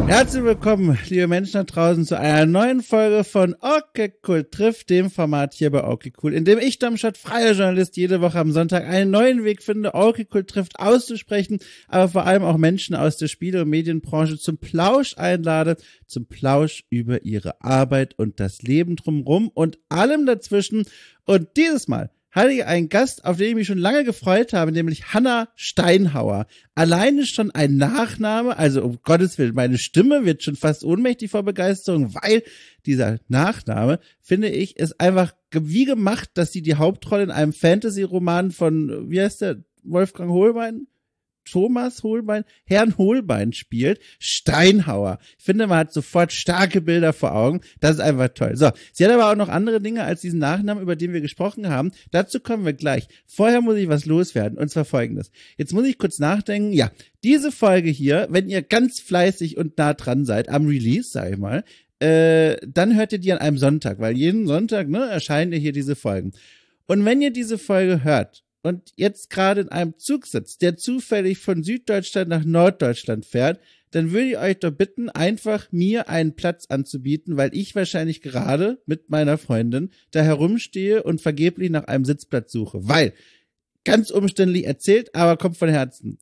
Herzlich willkommen, liebe Menschen da draußen, zu einer neuen Folge von Okay Cool trifft, dem Format hier bei Okay Cool, in dem ich, Domschat, freier Journalist, jede Woche am Sonntag einen neuen Weg finde, Okay Cool trifft auszusprechen, aber vor allem auch Menschen aus der Spiele- und Medienbranche zum Plausch einlade, zum Plausch über ihre Arbeit und das Leben drumherum und allem dazwischen. Und dieses Mal hatte ich einen Gast, auf den ich mich schon lange gefreut habe, nämlich Hannah Steinhauer. Alleine schon ein Nachname, also um Gottes Willen, meine Stimme wird schon fast ohnmächtig vor Begeisterung, weil dieser Nachname, finde ich, ist einfach wie gemacht, dass sie die Hauptrolle in einem Fantasy-Roman von, wie heißt der, Wolfgang Hohlbein? Thomas Holbein, Herrn Holbein spielt, Steinhauer. Ich finde, man hat sofort starke Bilder vor Augen. Das ist einfach toll. So, sie hat aber auch noch andere Dinge als diesen Nachnamen, über den wir gesprochen haben. Dazu kommen wir gleich. Vorher muss ich was loswerden, und zwar Folgendes. Jetzt muss ich kurz nachdenken. Ja, diese Folge hier, wenn ihr ganz fleißig und nah dran seid, am Release, sag ich mal, dann hört ihr die an einem Sonntag, weil jeden Sonntag, erscheinen ja hier diese Folgen. Und wenn ihr diese Folge hört, und jetzt gerade in einem Zug sitzt, der zufällig von Süddeutschland nach Norddeutschland fährt, dann würde ich euch doch bitten, einfach mir einen Platz anzubieten, weil ich wahrscheinlich gerade mit meiner Freundin da herumstehe und vergeblich nach einem Sitzplatz suche. Weil, ganz umständlich erzählt, aber kommt von Herzen.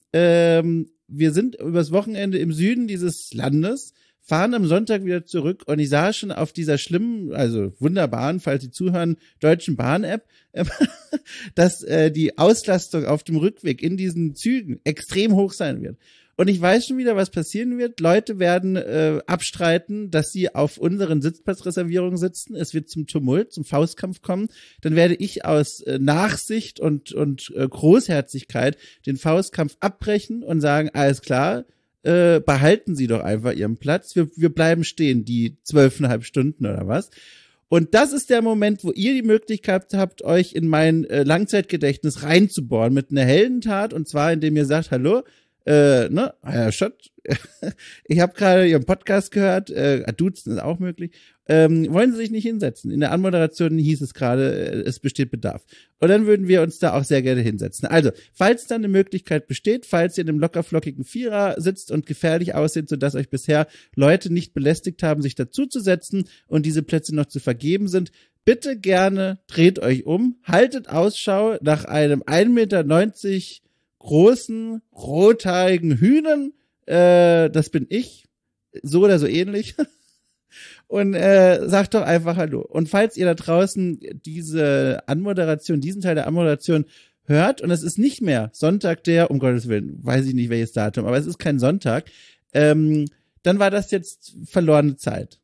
Wir sind übers Wochenende im Süden dieses Landes, fahren am Sonntag wieder zurück und ich sah schon auf dieser schlimmen, also wunderbaren, falls Sie zuhören, Deutschen Bahn-App, dass die Auslastung auf dem Rückweg in diesen Zügen extrem hoch sein wird. Und ich weiß schon wieder, was passieren wird. Leute werden abstreiten, dass sie auf unseren Sitzplatzreservierungen sitzen. Es wird zum Tumult, zum Faustkampf kommen. Dann werde ich aus Nachsicht und Großherzigkeit den Faustkampf abbrechen und sagen, alles klar, behalten Sie doch einfach Ihren Platz. Wir bleiben stehen, die 12,5 Stunden oder was. Und das ist der Moment, wo ihr die Möglichkeit habt, euch in mein Langzeitgedächtnis reinzubohren mit einer Heldentat. Und zwar, indem ihr sagt, hallo, Herr Schott, ich habe gerade Ihren Podcast gehört, duzen ist auch möglich. Wollen Sie sich nicht hinsetzen? In der Anmoderation hieß es gerade, es besteht Bedarf. Und dann würden wir uns da auch sehr gerne hinsetzen. Also, falls dann eine Möglichkeit besteht, falls ihr in einem lockerflockigen Vierer sitzt und gefährlich aussieht, sodass euch bisher Leute nicht belästigt haben, sich dazuzusetzen und diese Plätze noch zu vergeben sind, bitte gerne dreht euch um, haltet Ausschau nach einem 1,90 Meter großen, rothaarigen Hühnen, das bin ich, so oder so ähnlich, und sagt doch einfach Hallo. Und falls ihr da draußen diesen Teil der Anmoderation hört, und es ist nicht mehr Sonntag um Gottes Willen, weiß ich nicht welches Datum, aber es ist kein Sonntag, dann war das jetzt verlorene Zeit.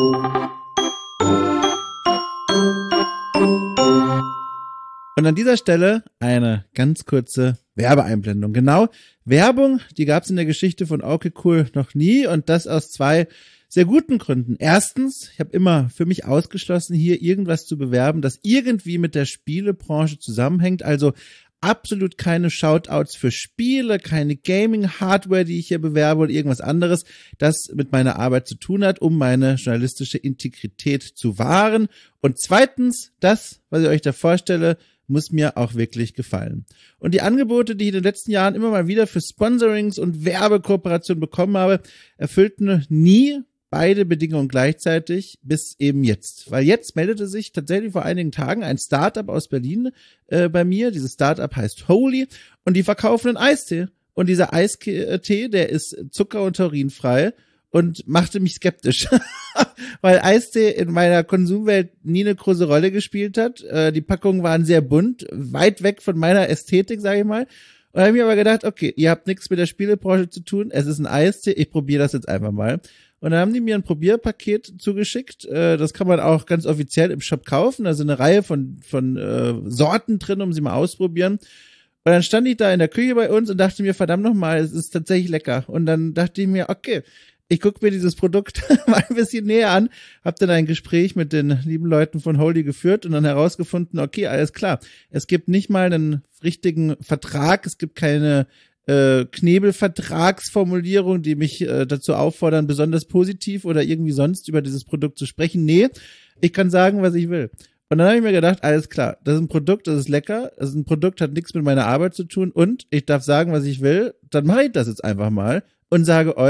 Und an dieser Stelle eine ganz kurze Werbeeinblendung. Genau, Werbung, die gab es in der Geschichte von Okay Cool noch nie, und das aus zwei sehr guten Gründen. Erstens, ich habe immer für mich ausgeschlossen, hier irgendwas zu bewerben, das irgendwie mit der Spielebranche zusammenhängt, also absolut keine Shoutouts für Spiele, keine Gaming-Hardware, die ich hier bewerbe oder irgendwas anderes, das mit meiner Arbeit zu tun hat, um meine journalistische Integrität zu wahren. Und zweitens, das, was ich euch da vorstelle, muss mir auch wirklich gefallen. Und die Angebote, die ich in den letzten Jahren immer mal wieder für Sponsorings und Werbekooperationen bekommen habe, erfüllten nie beide Bedingungen gleichzeitig, bis eben jetzt. Weil jetzt meldete sich tatsächlich vor einigen Tagen ein Startup aus Berlin bei mir. Dieses Startup heißt Holy und die verkaufen einen Eistee. Und dieser Eistee, der ist zucker- und taurinfrei und machte mich skeptisch, weil Eistee in meiner Konsumwelt nie eine große Rolle gespielt hat. Die Packungen waren sehr bunt, weit weg von meiner Ästhetik, sage ich mal. Und da habe ich mir aber gedacht, okay, ihr habt nichts mit der Spielebranche zu tun, es ist ein Eistee, ich probiere das jetzt einfach mal. Und dann haben die mir ein Probierpaket zugeschickt. Das kann man auch ganz offiziell im Shop kaufen. Da sind eine Reihe von Sorten drin, um sie mal ausprobieren. Und dann stand ich da in der Küche bei uns und dachte mir, verdammt nochmal, es ist tatsächlich lecker. Und dann dachte ich mir, okay, ich gucke mir dieses Produkt mal ein bisschen näher an, habe dann ein Gespräch mit den lieben Leuten von Holy geführt und dann herausgefunden, okay, alles klar, es gibt nicht mal einen richtigen Vertrag, es gibt keine Knebelvertragsformulierung, die mich dazu auffordern, besonders positiv oder irgendwie sonst über dieses Produkt zu sprechen. Nee, ich kann sagen, was ich will. Und dann habe ich mir gedacht, alles klar, das ist ein Produkt, das ist lecker, das ist ein Produkt, hat nichts mit meiner Arbeit zu tun und ich darf sagen, was ich will, dann mache ich das jetzt einfach mal und sage euch,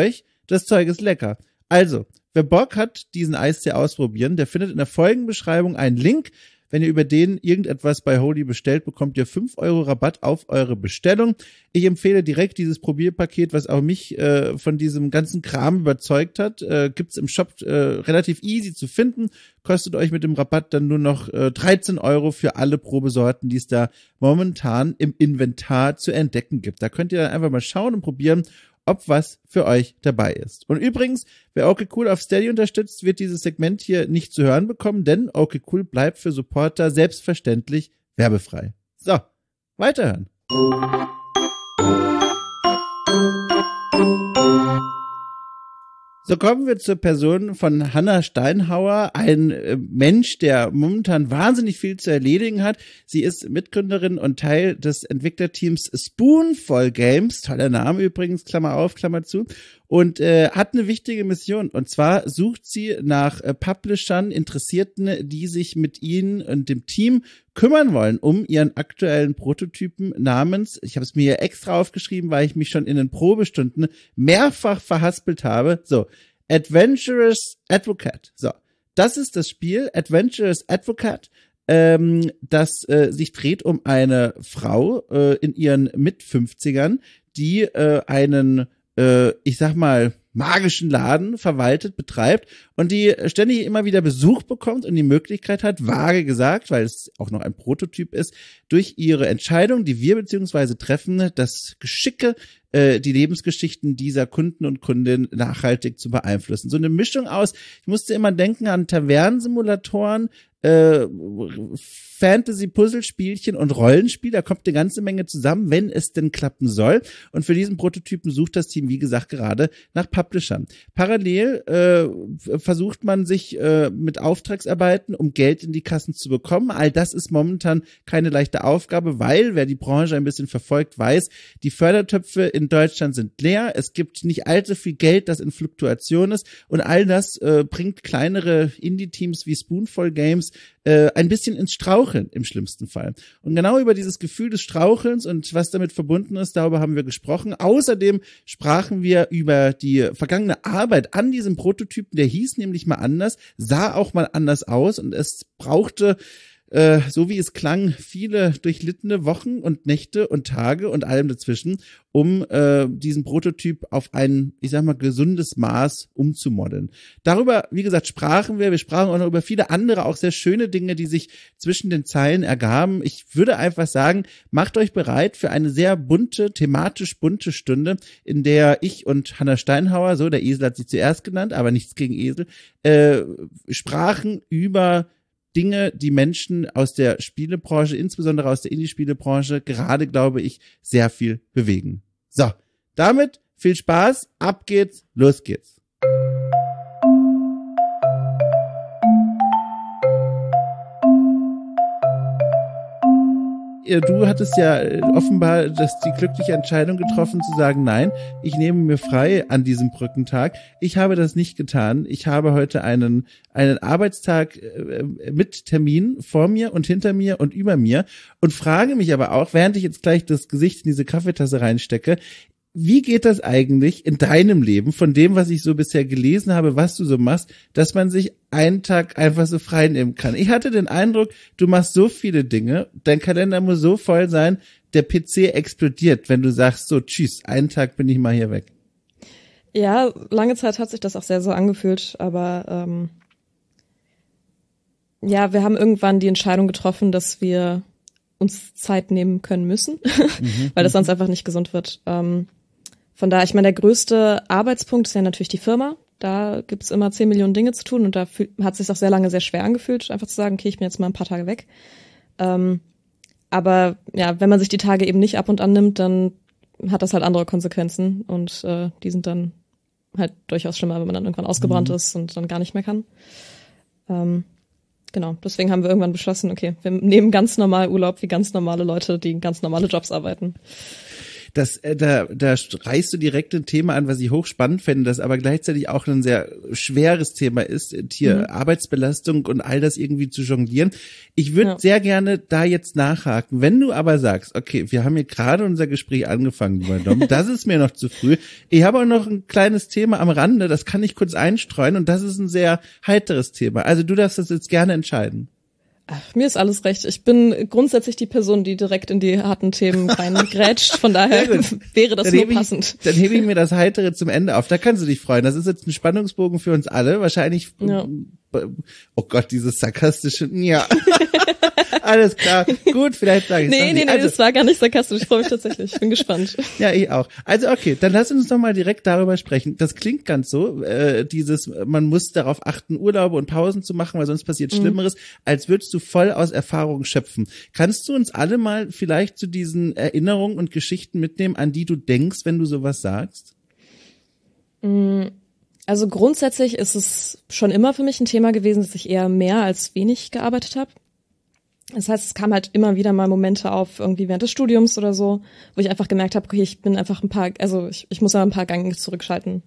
das Zeug ist lecker. Also, wer Bock hat, diesen Eistee ausprobieren, der findet in der Folgenbeschreibung einen Link. Wenn ihr über den irgendetwas bei Holy bestellt, bekommt ihr 5 Euro Rabatt auf eure Bestellung. Ich empfehle direkt dieses Probierpaket, was auch mich von diesem ganzen Kram überzeugt hat. Gibt's im Shop relativ easy zu finden. Kostet euch mit dem Rabatt dann nur noch 13 Euro für alle Probesorten, die es da momentan im Inventar zu entdecken gibt. Da könnt ihr dann einfach mal schauen und probieren, ob was für euch dabei ist. Und übrigens, wer Okay Cool auf Steady unterstützt, wird dieses Segment hier nicht zu hören bekommen, denn Okay Cool bleibt für Supporter selbstverständlich werbefrei. So, weiterhören. So kommen wir zur Person von Hannah Steinhauer, ein Mensch, der momentan wahnsinnig viel zu erledigen hat. Sie ist Mitgründerin und Teil des Entwicklerteams Spoonful Games, toller Name übrigens, Klammer auf, Klammer zu, und hat eine wichtige Mission. Und zwar sucht sie nach Publishern, Interessierten, die sich mit ihnen und dem Team kümmern wollen um ihren aktuellen Prototypen namens, ich habe es mir hier extra aufgeschrieben, weil ich mich schon in den Probestunden mehrfach verhaspelt habe, so, Adventurous Advocate. So, das ist das Spiel, Adventurous Advocate, das sich dreht um eine Frau in ihren Mit-50ern, die einen, ich sag mal, magischen Laden verwaltet, betreibt und die ständig immer wieder Besuch bekommt und die Möglichkeit hat, vage gesagt, weil es auch noch ein Prototyp ist, durch ihre Entscheidung, die wir beziehungsweise treffen, das Geschicke, die Lebensgeschichten dieser Kunden und Kundinnen nachhaltig zu beeinflussen. So eine Mischung aus, ich musste immer denken an Tavernensimulatoren, Fantasy-Puzzlespielchen und Rollenspiel, da kommt eine ganze Menge zusammen, wenn es denn klappen soll. Und für diesen Prototypen sucht das Team, wie gesagt, gerade nach Publishern. Parallel versucht man sich mit Auftragsarbeiten, um Geld in die Kassen zu bekommen. All das ist momentan keine leichte Aufgabe, weil, wer die Branche ein bisschen verfolgt, weiß, die Fördertöpfe in Deutschland sind leer. Es gibt nicht allzu viel Geld, das in Fluktuation ist. Und all das bringt kleinere Indie-Teams wie Spoonful Games ein bisschen ins Straucheln im schlimmsten Fall. Und genau über dieses Gefühl des Strauchelns und was damit verbunden ist, darüber haben wir gesprochen. Außerdem sprachen wir über die vergangene Arbeit an diesem Prototypen, der hieß nämlich mal anders, sah auch mal anders aus und es brauchte, so wie es klang, viele durchlittene Wochen und Nächte und Tage und allem dazwischen, um diesen Prototyp auf ein, ich sag mal, gesundes Maß umzumodeln. Darüber, wie gesagt, sprachen wir. Wir sprachen auch noch über viele andere, auch sehr schöne Dinge, die sich zwischen den Zeilen ergaben. Ich würde einfach sagen, macht euch bereit für eine sehr bunte, thematisch bunte Stunde, in der ich und Hannah Steinhauer, so, der Esel hat sie zuerst genannt, aber nichts gegen Esel, sprachen über Dinge, die Menschen aus der Spielebranche, insbesondere aus der Indie-Spielebranche, gerade, glaube ich, sehr viel bewegen. So, damit viel Spaß, ab geht's, los geht's. Du hattest ja offenbar die glückliche Entscheidung getroffen zu sagen, nein, ich nehme mir frei an diesem Brückentag. Ich habe das nicht getan. Ich habe heute einen Arbeitstag mit Termin vor mir und hinter mir und über mir und frage mich aber auch, während ich jetzt gleich das Gesicht in diese Kaffeetasse reinstecke, wie geht das eigentlich in deinem Leben, von dem, was ich so bisher gelesen habe, was du so machst, dass man sich einen Tag einfach so frei nehmen kann? Ich hatte den Eindruck, du machst so viele Dinge, dein Kalender muss so voll sein, der PC explodiert, wenn du sagst, so tschüss, einen Tag bin ich mal hier weg. Ja, lange Zeit hat sich das auch sehr so angefühlt, aber ja, wir haben irgendwann die Entscheidung getroffen, dass wir uns Zeit nehmen können müssen, weil das sonst einfach nicht gesund wird. Von daher, ich meine, der größte Arbeitspunkt ist ja natürlich die Firma. Da gibt's immer 10 Millionen Dinge zu tun und da hat es sich auch sehr lange sehr schwer angefühlt, einfach zu sagen, okay, ich bin jetzt mal ein paar Tage weg. Aber ja, wenn man sich die Tage eben nicht ab und an nimmt, dann hat das halt andere Konsequenzen und die sind dann halt durchaus schlimmer, wenn man dann irgendwann ausgebrannt ist und dann gar nicht mehr kann. Genau, deswegen haben wir irgendwann beschlossen, okay, wir nehmen ganz normal Urlaub wie ganz normale Leute, die ganz normale Jobs arbeiten. Da reißt du direkt ein Thema an, was ich hochspannend fände, das aber gleichzeitig auch ein sehr schweres Thema ist, hier Arbeitsbelastung und all das irgendwie zu jonglieren. Ich würde sehr gerne da jetzt nachhaken. Wenn du aber sagst, okay, wir haben hier gerade unser Gespräch angefangen, lieber Dom, das ist mir noch zu früh. Ich habe auch noch ein kleines Thema am Rande, das kann ich kurz einstreuen und das ist ein sehr heiteres Thema. Also du darfst das jetzt gerne entscheiden. Ach, mir ist alles recht. Ich bin grundsätzlich die Person, die direkt in die harten Themen reingrätscht. Von daher wäre das nur passend. Dann hebe ich mir das Heitere zum Ende auf. Da kannst du dich freuen. Das ist jetzt ein Spannungsbogen für uns alle. Wahrscheinlich, oh Gott, dieses sarkastische, ja. Alles klar. Gut, vielleicht sage ich es Nee, das war gar nicht sarkastisch. Ich freue mich tatsächlich. Ich bin gespannt. Ja, ich auch. Also okay, dann lass uns doch mal direkt darüber sprechen. Das klingt ganz so, man muss darauf achten, Urlaube und Pausen zu machen, weil sonst passiert Schlimmeres, als würdest du voll aus Erfahrung schöpfen. Kannst du uns alle mal vielleicht zu diesen Erinnerungen und Geschichten mitnehmen, an die du denkst, wenn du sowas sagst? Also grundsätzlich ist es schon immer für mich ein Thema gewesen, dass ich eher mehr als wenig gearbeitet habe. Das heißt, es kam halt immer wieder mal Momente auf, irgendwie während des Studiums oder so, wo ich einfach gemerkt habe, okay, ich bin einfach ich muss ja ein paar Gänge zurückschalten.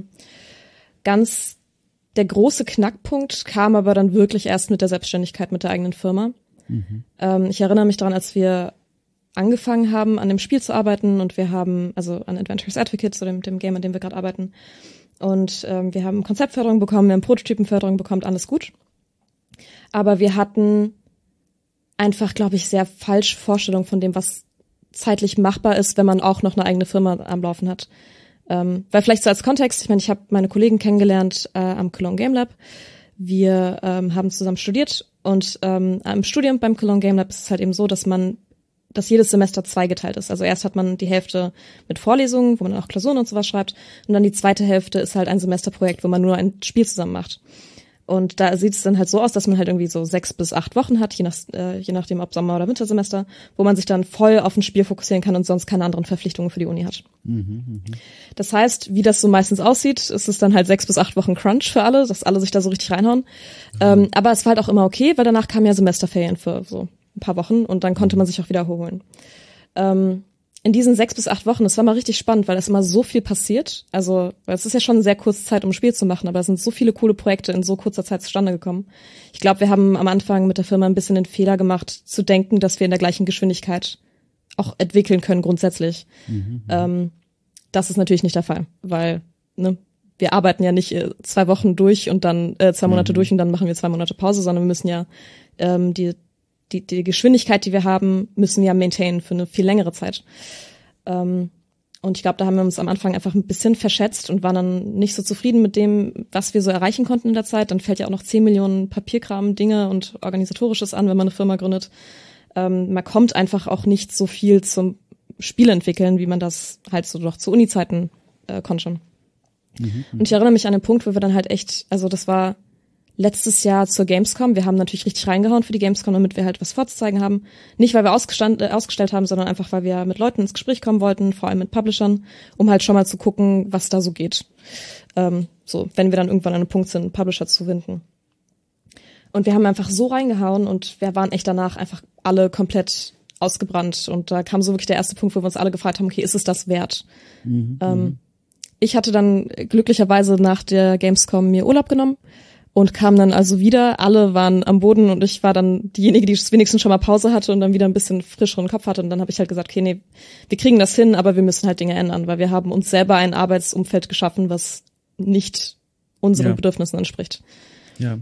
Der große Knackpunkt kam aber dann wirklich erst mit der Selbstständigkeit mit der eigenen Firma. Ich erinnere mich daran, als wir angefangen haben, an dem Spiel zu arbeiten und wir haben, also an Adventures Advocate, so dem Game, an dem wir gerade arbeiten. Und wir haben Konzeptförderung bekommen, wir haben Prototypenförderung bekommen, alles gut. Aber wir hatten einfach, glaube ich, sehr falsche Vorstellung von dem, was zeitlich machbar ist, wenn man auch noch eine eigene Firma am Laufen hat. Weil vielleicht so als Kontext, ich meine, ich habe meine Kollegen kennengelernt am Cologne Game Lab. Wir haben zusammen studiert und im Studium beim Cologne Game Lab ist es halt eben so, dass jedes Semester zweigeteilt ist. Also erst hat man die Hälfte mit Vorlesungen, wo man auch Klausuren und sowas schreibt, und dann die zweite Hälfte ist halt ein Semesterprojekt, wo man nur ein Spiel zusammen macht. Und da sieht es dann halt so aus, dass man halt irgendwie so 6 bis 8 Wochen hat, je nachdem ob Sommer- oder Wintersemester, wo man sich dann voll auf ein Spiel fokussieren kann und sonst keine anderen Verpflichtungen für die Uni hat. Das heißt, wie das so meistens aussieht, ist es dann halt 6 bis 8 Wochen Crunch für alle, dass alle sich da so richtig reinhauen. Aber es war halt auch immer okay, weil danach kamen ja Semesterferien für so ein paar Wochen und dann konnte man sich auch wiederholen. In diesen 6 bis 8 Wochen, das war mal richtig spannend, weil das immer so viel passiert. Also, es ist ja schon eine sehr kurze Zeit, um ein Spiel zu machen, aber es sind so viele coole Projekte in so kurzer Zeit zustande gekommen. Ich glaube, wir haben am Anfang mit der Firma ein bisschen den Fehler gemacht, zu denken, dass wir in der gleichen Geschwindigkeit auch entwickeln können grundsätzlich. Das ist natürlich nicht der Fall, weil wir arbeiten ja nicht 2 Wochen durch und dann 2 Monate durch und dann machen wir 2 Monate Pause, sondern wir müssen ja die Geschwindigkeit, die wir haben, müssen wir ja maintainen für eine viel längere Zeit. Und ich glaube, da haben wir uns am Anfang einfach ein bisschen verschätzt und waren dann nicht so zufrieden mit dem, was wir so erreichen konnten in der Zeit. Dann fällt ja auch noch 10 Millionen Papierkram, Dinge und Organisatorisches an, wenn man eine Firma gründet. Man kommt einfach auch nicht so viel zum Spiel entwickeln, wie man das halt so doch zu Uni-Zeiten konnte schon. Und ich erinnere mich an den Punkt, wo wir dann halt echt, also das war letztes Jahr zur Gamescom. Wir haben natürlich richtig reingehauen für die Gamescom, damit wir halt was vorzuzeigen haben. Nicht, weil wir ausgestellt haben, sondern einfach, weil wir mit Leuten ins Gespräch kommen wollten, vor allem mit Publishern, um halt schon mal zu gucken, was da so geht. Wenn wir dann irgendwann an einem Punkt sind, Publisher zu finden. Und wir haben einfach so reingehauen und wir waren echt danach einfach alle komplett ausgebrannt. Und da kam so wirklich der erste Punkt, wo wir uns alle gefragt haben, okay, ist es das wert? Ich hatte dann glücklicherweise nach der Gamescom mir Urlaub genommen und kam dann also wieder, alle waren am Boden und ich war dann diejenige, die wenigstens schon mal Pause hatte und dann wieder ein bisschen frischeren Kopf hatte. Und dann habe ich halt gesagt, okay, nee, wir kriegen das hin, aber wir müssen halt Dinge ändern, weil wir haben uns selber ein Arbeitsumfeld geschaffen, was nicht unseren Bedürfnissen entspricht. Ja.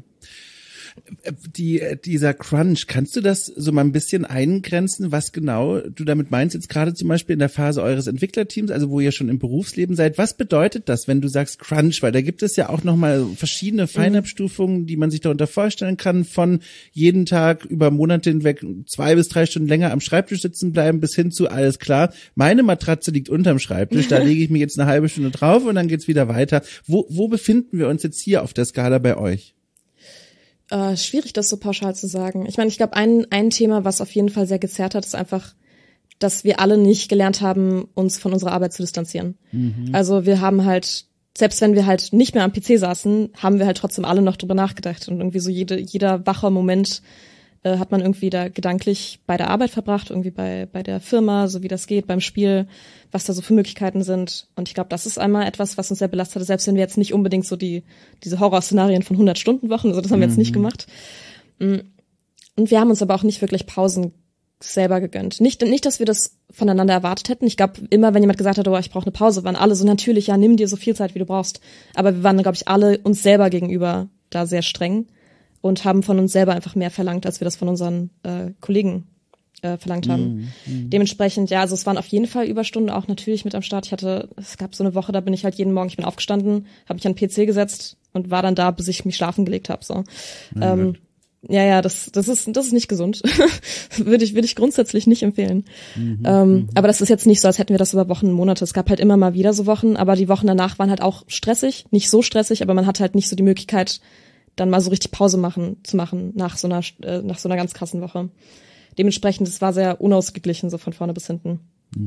Dieser Crunch, kannst du das so mal ein bisschen eingrenzen, was genau du damit meinst, jetzt gerade zum Beispiel in der Phase eures Entwicklerteams, also wo ihr schon im Berufsleben seid? Was bedeutet das, wenn du sagst Crunch? Weil da gibt es ja auch nochmal verschiedene Feinabstufungen, die man sich darunter vorstellen kann, von jeden Tag über Monate hinweg 2 bis 3 Stunden länger am Schreibtisch sitzen bleiben, bis hin zu alles klar, meine Matratze liegt unterm Schreibtisch, da lege ich mich jetzt eine halbe Stunde drauf und dann geht's wieder weiter. Wo befinden wir uns jetzt hier auf der Skala bei euch? Schwierig, das so pauschal zu sagen. Ich meine, ich glaube, ein Thema, was auf jeden Fall sehr gezerrt hat, ist einfach, dass wir alle nicht gelernt haben, uns von unserer Arbeit zu distanzieren. Also wir haben halt, selbst wenn wir halt nicht mehr am PC saßen, haben wir halt trotzdem alle noch drüber nachgedacht und irgendwie so jeder wache Moment hat man irgendwie da gedanklich bei der Arbeit verbracht, irgendwie bei der Firma, so wie das geht, beim Spiel, was da so für Möglichkeiten sind. Und ich glaube, das ist einmal etwas, was uns sehr belastet hat, selbst wenn wir jetzt nicht unbedingt so diese Horrorszenarien von 100-Stunden-Wochen, also das haben wir jetzt nicht gemacht. Und wir haben uns aber auch nicht wirklich Pausen selber gegönnt. Nicht, dass wir das voneinander erwartet hätten. Ich glaube, immer wenn jemand gesagt hat, oh, ich brauche eine Pause, waren alle so natürlich, ja, nimm dir so viel Zeit, wie du brauchst. Aber wir waren, glaube ich, alle uns selber gegenüber da sehr streng und haben von uns selber einfach mehr verlangt, als wir das von unseren Kollegen verlangt haben. Dementsprechend, ja, also es waren auf jeden Fall Überstunden auch natürlich mit am Start. Es gab so eine Woche, da bin ich halt jeden Morgen, ich bin aufgestanden, habe mich an den PC gesetzt und war dann da, bis ich mich schlafen gelegt habe. So. Ja, das ist nicht gesund. würde ich grundsätzlich nicht empfehlen. Aber das ist jetzt nicht so, als hätten wir das über Wochen und Monate. Es gab halt immer mal wieder so Wochen, aber die Wochen danach waren halt auch stressig. Nicht so stressig, aber man hat halt nicht so die Möglichkeit, dann mal so richtig Pause zu machen nach so einer ganz krassen Woche. Dementsprechend, es war sehr unausgeglichen, so von vorne bis hinten.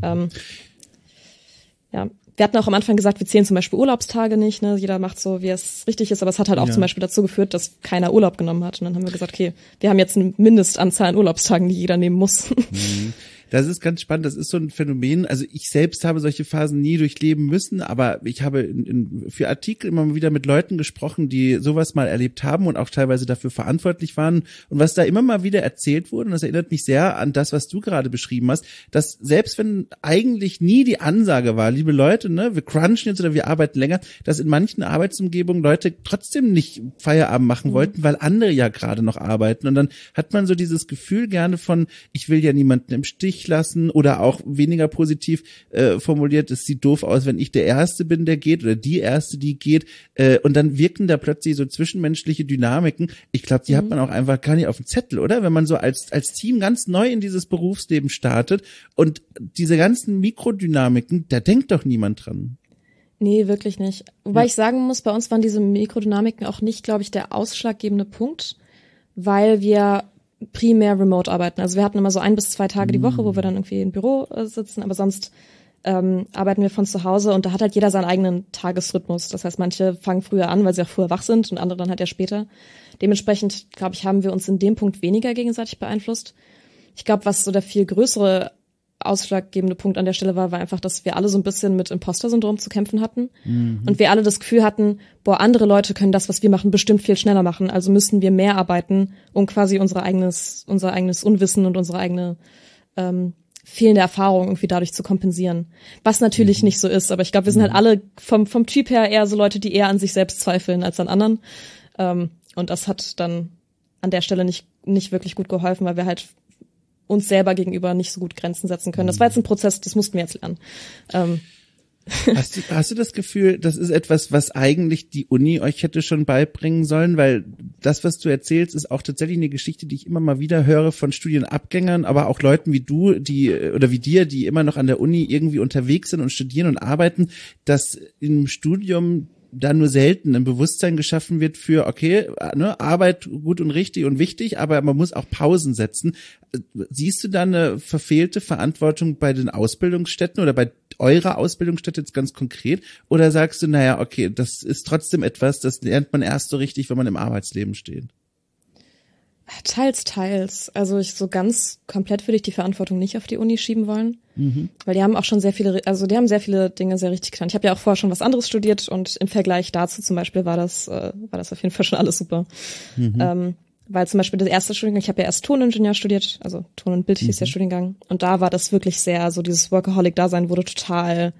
Ja. Wir hatten auch am Anfang gesagt, wir zählen zum Beispiel Urlaubstage nicht, ne? Jeder macht so, wie es richtig ist, aber es hat halt auch zum Beispiel dazu geführt, dass keiner Urlaub genommen hat. Und dann haben wir gesagt, okay, wir haben jetzt eine Mindestanzahl an Urlaubstagen, die jeder nehmen muss. Das ist ganz spannend, das ist so ein Phänomen, also ich selbst habe solche Phasen nie durchleben müssen, aber ich habe für Artikel immer mal wieder mit Leuten gesprochen, die sowas mal erlebt haben und auch teilweise dafür verantwortlich waren, und was da immer mal wieder erzählt wurde, und das erinnert mich sehr an das, was du gerade beschrieben hast, dass selbst wenn eigentlich nie die Ansage war, liebe Leute, ne, wir crunchen jetzt oder wir arbeiten länger, dass in manchen Arbeitsumgebungen Leute trotzdem nicht Feierabend machen wollten, weil andere ja gerade noch arbeiten, und dann hat man so dieses Gefühl gerne von, ich will ja niemanden im Stich lassen, oder auch weniger positiv formuliert, es sieht doof aus, wenn ich der Erste bin, der geht, oder die Erste, die geht, und dann wirken da plötzlich so zwischenmenschliche Dynamiken. Ich glaube, die hat man auch einfach gar nicht auf dem Zettel, oder? Wenn man so als Team ganz neu in dieses Berufsleben startet und diese ganzen Mikrodynamiken, da denkt doch niemand dran. Nee, wirklich nicht. Wobei ich sagen muss, bei uns waren diese Mikrodynamiken auch nicht, glaube ich, der ausschlaggebende Punkt, weil wir primär remote arbeiten. Also wir hatten immer so 1 bis 2 Tage die Woche, wo wir dann irgendwie im Büro sitzen, aber sonst arbeiten wir von zu Hause, und da hat halt jeder seinen eigenen Tagesrhythmus. Das heißt, manche fangen früher an, weil sie auch früher wach sind, und andere dann halt ja später. Dementsprechend, glaube ich, haben wir uns in dem Punkt weniger gegenseitig beeinflusst. Ich glaube, was so der viel größere ausschlaggebende Punkt an der Stelle war einfach, dass wir alle so ein bisschen mit Imposter-Syndrom zu kämpfen hatten. Und wir alle das Gefühl hatten, andere Leute können das, was wir machen, bestimmt viel schneller machen. Also müssen wir mehr arbeiten, um quasi unser eigenes Unwissen und unsere eigene fehlende Erfahrung irgendwie dadurch zu kompensieren. Was natürlich nicht so ist, aber ich glaube, wir sind halt alle vom Typ her eher so Leute, die eher an sich selbst zweifeln als an anderen. Und das hat dann an der Stelle nicht wirklich gut geholfen, weil wir halt uns selber gegenüber nicht so gut Grenzen setzen können. Das war jetzt ein Prozess, das mussten wir jetzt lernen. Hast du das Gefühl, das ist etwas, was eigentlich die Uni euch hätte schon beibringen sollen? Weil das, was du erzählst, ist auch tatsächlich eine Geschichte, die ich immer mal wieder höre von Studienabgängern, aber auch Leuten wie du, die immer noch an der Uni irgendwie unterwegs sind und studieren und arbeiten, dass im Studium da nur selten ein Bewusstsein geschaffen wird für, okay, ne, Arbeit gut und richtig und wichtig, aber man muss auch Pausen setzen. Siehst du da eine verfehlte Verantwortung bei den Ausbildungsstätten oder bei eurer Ausbildungsstätte jetzt ganz konkret? Oder sagst du, naja, okay, das ist trotzdem etwas, das lernt man erst so richtig, wenn man im Arbeitsleben steht? Teils. Also so ganz komplett würde ich die Verantwortung nicht auf die Uni schieben wollen, weil die haben auch schon sehr viele Dinge sehr richtig getan. Ich habe ja auch vorher schon was anderes studiert, und im Vergleich dazu zum Beispiel war das auf jeden Fall schon alles super. Weil zum Beispiel der erste Studiengang, ich habe ja erst Toningenieur studiert, also Ton und Bild hieß der Studiengang, und da war das wirklich sehr, so dieses Workaholic-Dasein wurde total,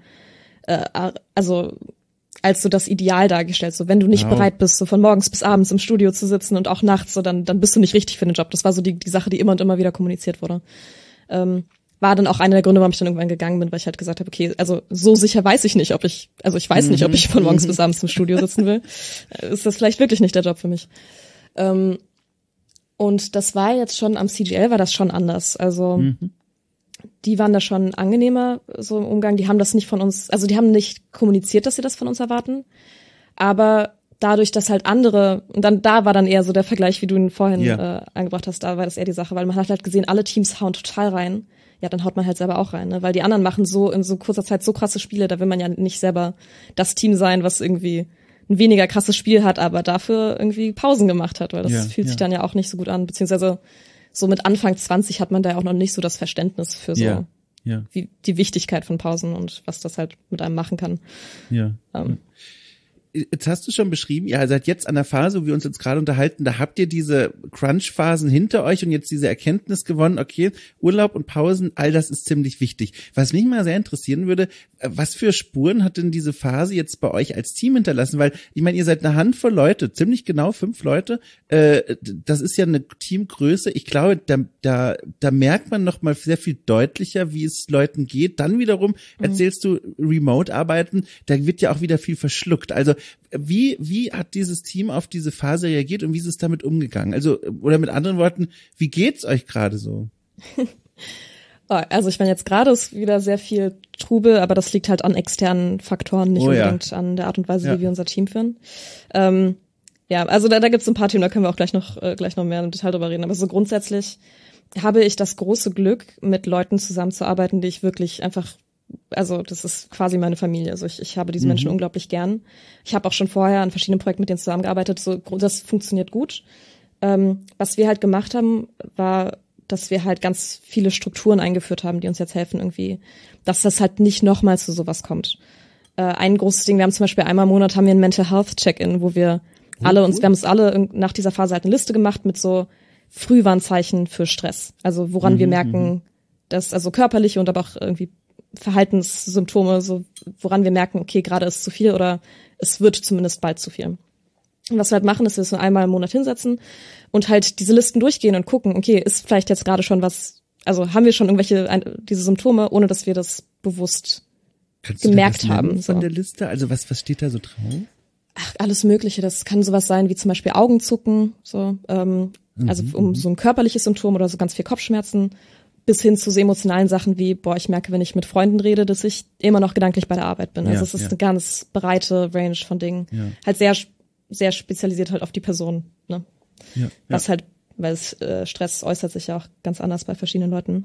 als so das Ideal dargestellt, so wenn du nicht bereit bist, so von morgens bis abends im Studio zu sitzen und auch nachts, so dann bist du nicht richtig für den Job. Das war so die Sache, die immer und immer wieder kommuniziert wurde. War dann auch einer der Gründe, warum ich dann irgendwann gegangen bin, weil ich halt gesagt habe, okay, also so sicher weiß ich nicht, ob ich von morgens bis abends im Studio sitzen will. Ist das vielleicht wirklich nicht der Job für mich? Und das war jetzt schon am CGL, war das schon anders. Also die waren da schon angenehmer so im Umgang. Die haben das nicht von uns, also die haben nicht kommuniziert, dass sie das von uns erwarten. Aber dadurch, dass halt andere, und dann da war dann eher so der Vergleich, wie du ihn vorhin angebracht hast, da war das eher die Sache, weil man hat halt gesehen, alle Teams hauen total rein. Ja, dann haut man halt selber auch rein, ne? Weil die anderen machen so in so kurzer Zeit so krasse Spiele, da will man ja nicht selber das Team sein, was irgendwie ein weniger krasses Spiel hat, aber dafür irgendwie Pausen gemacht hat, weil das fühlt sich dann ja auch nicht so gut an, beziehungsweise so mit Anfang 20 hat man da auch noch nicht so das Verständnis für so wie die Wichtigkeit von Pausen und was das halt mit einem machen kann. Ja. Jetzt hast du schon beschrieben, ihr seid jetzt an der Phase, wo wir uns jetzt gerade unterhalten, da habt ihr diese Crunch-Phasen hinter euch und jetzt diese Erkenntnis gewonnen, okay, Urlaub und Pausen, all das ist ziemlich wichtig. Was mich mal sehr interessieren würde, was für Spuren hat denn diese Phase jetzt bei euch als Team hinterlassen? Weil, ich meine, ihr seid eine Handvoll Leute, ziemlich genau 5 Leute, das ist ja eine Teamgröße. Ich glaube, da merkt man noch mal sehr viel deutlicher, wie es Leuten geht. Dann wiederum erzählst du Remote-Arbeiten, da wird ja auch wieder viel verschluckt. Also wie hat dieses Team auf diese Phase reagiert und wie ist es damit umgegangen? Also, oder mit anderen Worten, wie geht's euch gerade so? Also ich meine, jetzt gerade ist wieder sehr viel Trubel, aber das liegt halt an externen Faktoren, nicht unbedingt an der Art und Weise, wie wir unser Team führen. Also da gibt's ein paar Themen, da können wir auch gleich noch mehr im Detail drüber reden. Aber so grundsätzlich habe ich das große Glück, mit Leuten zusammenzuarbeiten, die ich wirklich einfach, also das ist quasi meine Familie. Also ich habe diese Menschen unglaublich gern. Ich habe auch schon vorher an verschiedenen Projekten mit denen zusammengearbeitet. So, das funktioniert gut. Was wir halt gemacht haben, war, dass wir halt ganz viele Strukturen eingeführt haben, die uns jetzt helfen irgendwie, dass das halt nicht nochmal zu sowas kommt. Ein großes Ding, wir haben zum Beispiel einmal im Monat haben wir ein Mental Health Check-in, wo wir wir haben uns alle nach dieser Phase halt eine Liste gemacht mit so Frühwarnzeichen für Stress. Also woran wir merken, dass, also körperliche und aber auch irgendwie Verhaltenssymptome, so woran wir merken, okay, gerade ist zu viel oder es wird zumindest bald zu viel. Und was wir halt machen, ist, dass wir so einmal im Monat hinsetzen und halt diese Listen durchgehen und gucken, okay, ist vielleicht jetzt gerade schon was, also haben wir schon diese Symptome, ohne dass wir das bewusst gemerkt haben. Von der Liste? Also was steht da so drauf? Ach, alles Mögliche. Das kann sowas sein wie zum Beispiel Augenzucken, so, also um so ein körperliches Symptom oder so ganz viel Kopfschmerzen, bis hin zu so emotionalen Sachen wie, ich merke, wenn ich mit Freunden rede, dass ich immer noch gedanklich bei der Arbeit bin. Also es ist eine ganz breite Range von Dingen. Ja. Halt sehr, sehr spezialisiert halt auf die Person, ne? Was halt, weil Stress äußert sich ja auch ganz anders bei verschiedenen Leuten.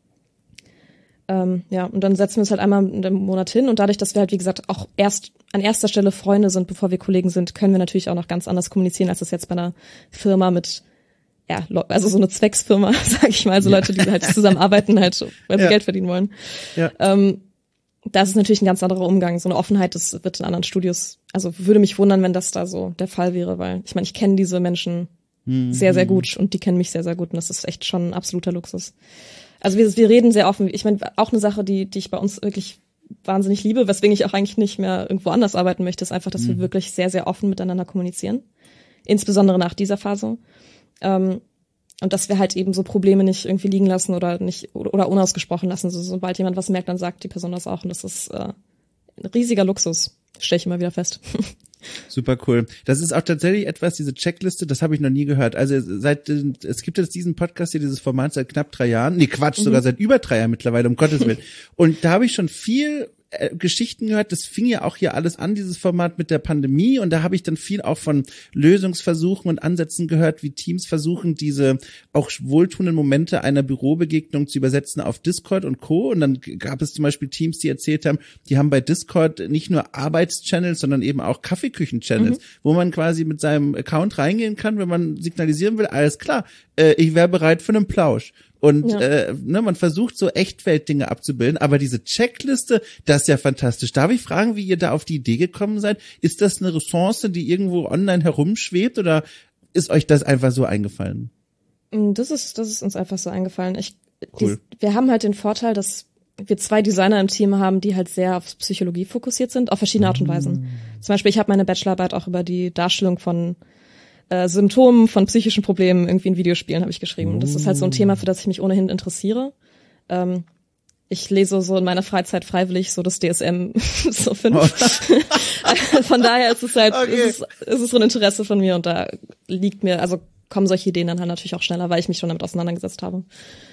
Und dann setzen wir uns halt einmal im Monat hin und dadurch, dass wir halt, wie gesagt, auch erst an erster Stelle Freunde sind, bevor wir Kollegen sind, können wir natürlich auch noch ganz anders kommunizieren, als das jetzt bei einer Firma mit, also so eine Zwecksfirma, sag ich mal, so Leute, die halt zusammenarbeiten, halt, weil sie Geld verdienen wollen. Ja. Das ist natürlich ein ganz anderer Umgang. So eine Offenheit, das wird in anderen Studios, also würde mich wundern, wenn das da so der Fall wäre, weil ich meine, ich kenne diese Menschen sehr, sehr gut und die kennen mich sehr, sehr gut und das ist echt schon ein absoluter Luxus. Also wir reden sehr offen. Ich meine, auch eine Sache, die ich bei uns wirklich wahnsinnig liebe, weswegen ich auch eigentlich nicht mehr irgendwo anders arbeiten möchte, ist einfach, dass wir wirklich sehr, sehr offen miteinander kommunizieren. Insbesondere nach dieser Phase. Und dass wir halt eben so Probleme nicht irgendwie liegen lassen oder nicht oder unausgesprochen lassen. So, sobald jemand was merkt, dann sagt die Person das auch. Und das ist ein riesiger Luxus, stelle ich immer wieder fest. Super cool. Das ist auch tatsächlich etwas, diese Checkliste, das habe ich noch nie gehört. Also es gibt jetzt diesen Podcast hier, dieses Format seit knapp 3 Jahren. Nee, Quatsch, sogar seit über 3 Jahren mittlerweile, um Gottes Willen. Und da habe ich schon viel Geschichten gehört. Das fing ja auch hier alles an, dieses Format mit der Pandemie. Und da habe ich dann viel auch von Lösungsversuchen und Ansätzen gehört, wie Teams versuchen, diese auch wohltuenden Momente einer Bürobegegnung zu übersetzen auf Discord und Co. Und dann gab es zum Beispiel Teams, die erzählt haben, die haben bei Discord nicht nur Arbeitschannels, sondern eben auch Kaffeeküchen-Channels, wo man quasi mit seinem Account reingehen kann, wenn man signalisieren will, alles klar, ich wäre bereit für einen Plausch. Und man versucht so Echtweltdinge abzubilden, aber diese Checkliste, das ist ja fantastisch. Darf ich fragen, wie ihr da auf die Idee gekommen seid? Ist das eine Ressource, die irgendwo online herumschwebt oder ist euch das einfach so eingefallen? Das ist uns einfach so eingefallen. Cool. Wir haben halt den Vorteil, dass wir 2 Designer im Team haben, die halt sehr auf Psychologie fokussiert sind, auf verschiedene Art und Weisen. Zum Beispiel, ich habe meine Bachelorarbeit auch über die Darstellung von Symptomen von psychischen Problemen irgendwie in Videospielen habe ich geschrieben. Das ist halt so ein Thema, für das ich mich ohnehin interessiere. Ich lese so in meiner Freizeit freiwillig so das DSM so 5. Von daher ist es halt, ist es so ein Interesse von mir und da kommen solche Ideen dann halt natürlich auch schneller, weil ich mich schon damit auseinandergesetzt habe.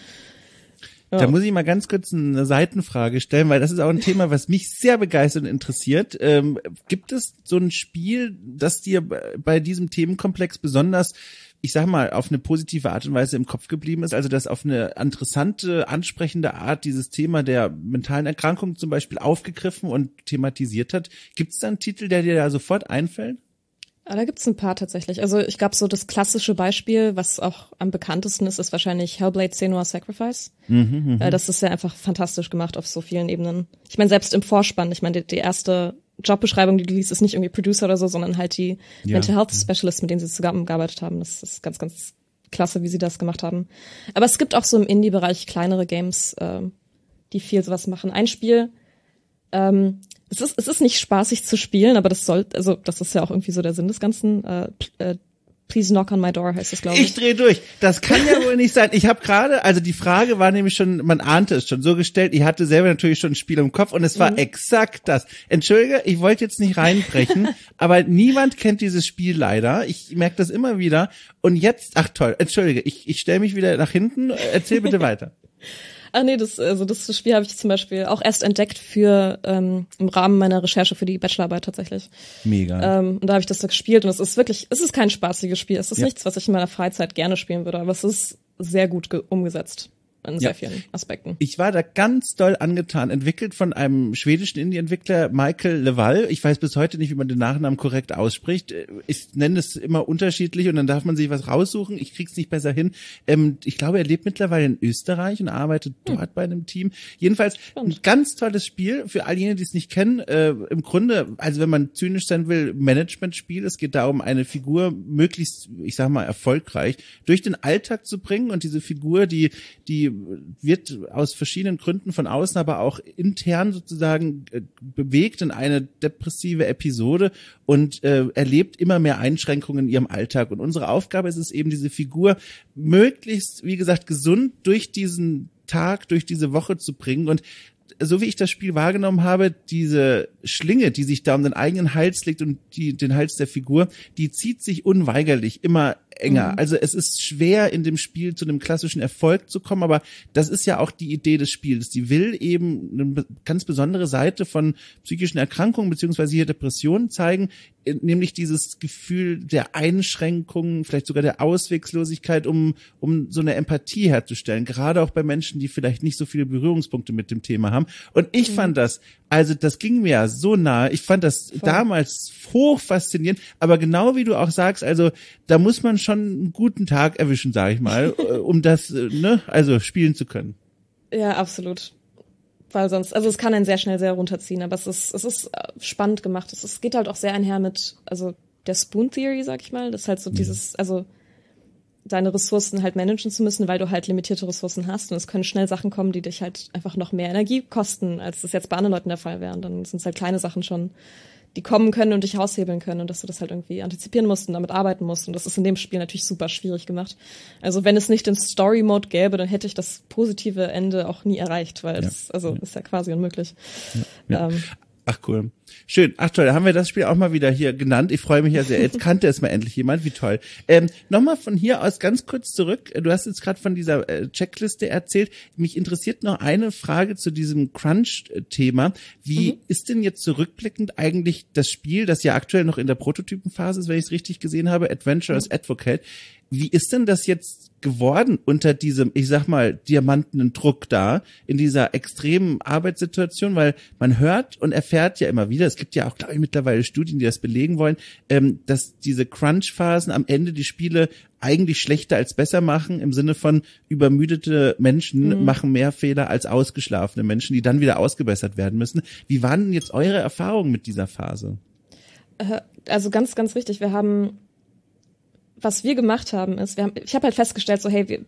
Ja. Da muss ich mal ganz kurz eine Seitenfrage stellen, weil das ist auch ein Thema, was mich sehr begeistert und interessiert. Gibt es so ein Spiel, das dir bei diesem Themenkomplex besonders, ich sag mal, auf eine positive Art und Weise im Kopf geblieben ist? Also, dass auf eine interessante, ansprechende Art dieses Thema der mentalen Erkrankung zum Beispiel aufgegriffen und thematisiert hat. Gibt es da einen Titel, der dir da sofort einfällt? Da gibt's ein paar tatsächlich. Also ich glaube, so das klassische Beispiel, was auch am bekanntesten ist, ist wahrscheinlich Hellblade: Senua's Sacrifice. Das ist ja einfach fantastisch gemacht auf so vielen Ebenen. Ich meine, selbst im Vorspann, ich meine, die erste Jobbeschreibung, die du liest, ist nicht irgendwie Producer oder so, sondern halt die Mental Health Specialists, mit denen sie zusammengearbeitet haben. Das ist ganz, ganz klasse, wie sie das gemacht haben. Aber es gibt auch so im Indie-Bereich kleinere Games, die viel sowas machen. Ein Spiel, es ist nicht spaßig zu spielen, aber das ist ja auch irgendwie so der Sinn des Ganzen. Please Knock on My Door heißt es, glaube ich. Ich drehe durch. Das kann ja wohl nicht sein. Ich habe gerade, also die Frage war nämlich schon, man ahnte es schon so gestellt, ich hatte selber natürlich schon ein Spiel im Kopf und es war exakt das. Entschuldige, ich wollte jetzt nicht reinbrechen, aber niemand kennt dieses Spiel leider. Ich merke das immer wieder. Und jetzt, ach toll, entschuldige, ich stelle mich wieder nach hinten. Erzähl bitte weiter. Ach nee, das Spiel habe ich zum Beispiel auch erst entdeckt im Rahmen meiner Recherche für die Bachelorarbeit tatsächlich. Mega. Und da habe ich das gespielt und es ist kein spaßiges Spiel. Es ist nichts, was ich in meiner Freizeit gerne spielen würde, aber es ist sehr gut umgesetzt. In sehr vielen Aspekten. Ich war da ganz doll angetan, entwickelt von einem schwedischen Indie-Entwickler, Michael Leval. Ich weiß bis heute nicht, wie man den Nachnamen korrekt ausspricht. Ich nenne es immer unterschiedlich und dann darf man sich was raussuchen. Ich krieg's nicht besser hin. Ich glaube, er lebt mittlerweile in Österreich und arbeitet dort bei einem Team. Jedenfalls ein ganz tolles Spiel für all jene, die es nicht kennen. Im Grunde, also wenn man zynisch sein will, Management-Spiel. Es geht darum, eine Figur möglichst, ich sag mal, erfolgreich durch den Alltag zu bringen und diese Figur, die wird aus verschiedenen Gründen von außen, aber auch intern sozusagen bewegt in eine depressive Episode und erlebt immer mehr Einschränkungen in ihrem Alltag. Und unsere Aufgabe ist es eben, diese Figur möglichst, wie gesagt, gesund durch diesen Tag, durch diese Woche zu bringen. Und so wie ich das Spiel wahrgenommen habe, diese Schlinge, die sich da um den eigenen Hals legt und den Hals der Figur, die zieht sich unweigerlich immer enger. Also es ist schwer in dem Spiel zu einem klassischen Erfolg zu kommen, aber das ist ja auch die Idee des Spiels. Die will eben eine ganz besondere Seite von psychischen Erkrankungen beziehungsweise hier Depressionen zeigen, nämlich dieses Gefühl der Einschränkungen, vielleicht sogar der Auswegslosigkeit, um so eine Empathie herzustellen, gerade auch bei Menschen, die vielleicht nicht so viele Berührungspunkte mit dem Thema haben. Und ich fand das ging mir ja so nahe. Ich fand das damals hoch faszinierend, aber genau wie du auch sagst, also da muss man schon einen guten Tag erwischen, sage ich mal, um das spielen zu können. Ja, absolut. Weil sonst, also es kann einen sehr schnell sehr runterziehen, aber es ist spannend gemacht. Es geht halt auch sehr einher mit, also der Spoon Theory, sag ich mal. Das ist halt so dieses, also deine Ressourcen halt managen zu müssen, weil du halt limitierte Ressourcen hast und es können schnell Sachen kommen, die dich halt einfach noch mehr Energie kosten, als das jetzt bei anderen Leuten der Fall wäre. Und dann sind es halt kleine Sachen schon, die kommen können und dich raushebeln können und dass du das halt irgendwie antizipieren musst und damit arbeiten musst. Und das ist in dem Spiel natürlich super schwierig gemacht. Also wenn es nicht den Story-Mode gäbe, dann hätte ich das positive Ende auch nie erreicht, weil ist ja quasi unmöglich. Ja. Ach cool. Schön. Ach toll, da haben wir das Spiel auch mal wieder hier genannt. Ich freue mich ja sehr. Jetzt kannte es mal endlich jemand. Wie toll. Nochmal von hier aus ganz kurz zurück. Du hast jetzt gerade von dieser Checkliste erzählt. Mich interessiert noch eine Frage zu diesem Crunch-Thema. Wie ist denn jetzt zurückblickend eigentlich das Spiel, das ja aktuell noch in der Prototypenphase ist, wenn ich es richtig gesehen habe, Adventurers Advocate. Wie ist denn das jetzt geworden unter diesem, ich sag mal, diamantenen Druck da, in dieser extremen Arbeitssituation? Weil man hört und erfährt ja immer wieder, es gibt ja auch, glaube ich, mittlerweile Studien, die das belegen wollen, dass diese Crunch-Phasen am Ende die Spiele eigentlich schlechter als besser machen, im Sinne von übermüdete Menschen machen mehr Fehler als ausgeschlafene Menschen, die dann wieder ausgebessert werden müssen. Wie waren denn jetzt eure Erfahrungen mit dieser Phase? Also ganz, ganz wichtig, was wir gemacht haben, ist, ich habe halt festgestellt, so hey,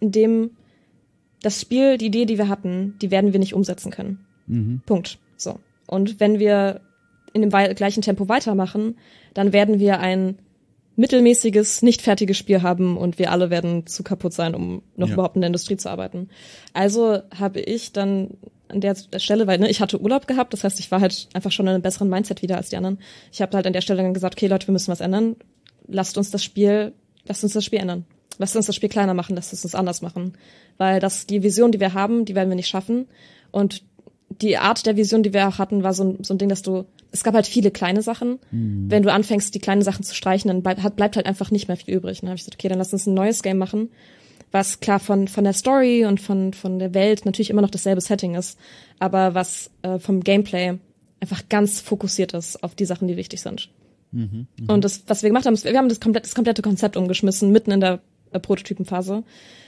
das Spiel, die Idee, die wir hatten, die werden wir nicht umsetzen können. Punkt. So. Und wenn wir in dem gleichen Tempo weitermachen, dann werden wir ein mittelmäßiges, nicht fertiges Spiel haben und wir alle werden zu kaputt sein, um noch überhaupt in der Industrie zu arbeiten. Also habe ich dann an der Stelle, weil ich hatte Urlaub gehabt, das heißt, ich war halt einfach schon in einem besseren Mindset wieder als die anderen. Ich habe halt an der Stelle dann gesagt, okay Leute, wir müssen was ändern. Lasst uns das Spiel ändern. Lasst uns das Spiel kleiner machen, lasst uns das anders machen. Weil die Vision, die wir haben, die werden wir nicht schaffen. Und die Art der Vision, die wir auch hatten, war so ein Ding, es gab halt viele kleine Sachen. Wenn du anfängst, die kleinen Sachen zu streichen, dann bleibt halt einfach nicht mehr viel übrig. Dann habe ich gesagt, okay, dann lass uns ein neues Game machen, was klar von der Story und von der Welt natürlich immer noch dasselbe Setting ist, aber was vom Gameplay einfach ganz fokussiert ist auf die Sachen, die wichtig sind. Und das, was wir gemacht haben, wir haben das komplette Konzept umgeschmissen, mitten in der Prototypenphase.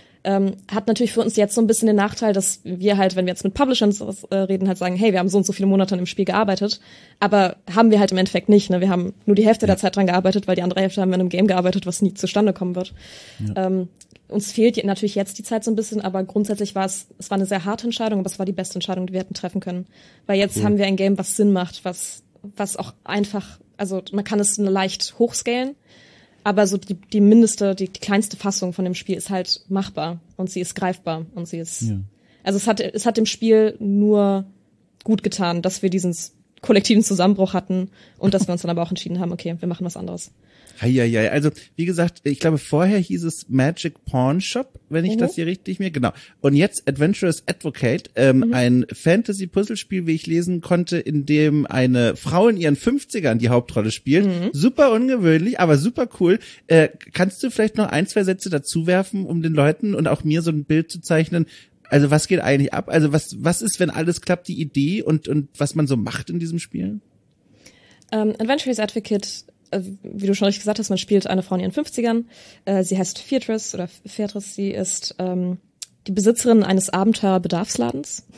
Hat natürlich für uns jetzt so ein bisschen den Nachteil, dass wir halt, wenn wir jetzt mit Publishern reden, halt sagen, hey, wir haben so und so viele Monate an dem Spiel gearbeitet, aber haben wir halt im Endeffekt nicht. Ne? Wir haben nur die Hälfte der Zeit dran gearbeitet, weil die andere Hälfte haben wir in einem Game gearbeitet, was nie zustande kommen wird. Ja. Uns fehlt natürlich jetzt die Zeit so ein bisschen, aber grundsätzlich war es war eine sehr harte Entscheidung, aber es war die beste Entscheidung, die wir hätten treffen können. Weil jetzt haben wir ein Game, was Sinn macht, was auch einfach, also man kann es leicht hochscalen, aber so die kleinste Fassung von dem Spiel ist halt machbar und sie ist greifbar und sie ist, also es hat dem Spiel nur gut getan, dass wir diesen kollektiven Zusammenbruch hatten und dass wir uns dann aber auch entschieden haben, okay, wir machen was anderes. Heieiei. Also, wie gesagt, ich glaube, vorher hieß es Magic Pawn Shop, wenn ich das hier richtig mir, genau. Und jetzt Adventurous Advocate, ein Fantasy-Puzzlespiel, wie ich lesen konnte, in dem eine Frau in ihren 50ern die Hauptrolle spielt. Super ungewöhnlich, aber super cool. Kannst du vielleicht noch 1, 2 Sätze dazu werfen, um den Leuten und auch mir so ein Bild zu zeichnen? Also, was geht eigentlich ab? Also, was ist, wenn alles klappt, die Idee und was man so macht in diesem Spiel? Adventurous Advocate, wie du schon richtig gesagt hast, man spielt eine Frau in ihren 50ern. Sie heißt Feartress. Sie ist die Besitzerin eines Abenteuerbedarfsladens.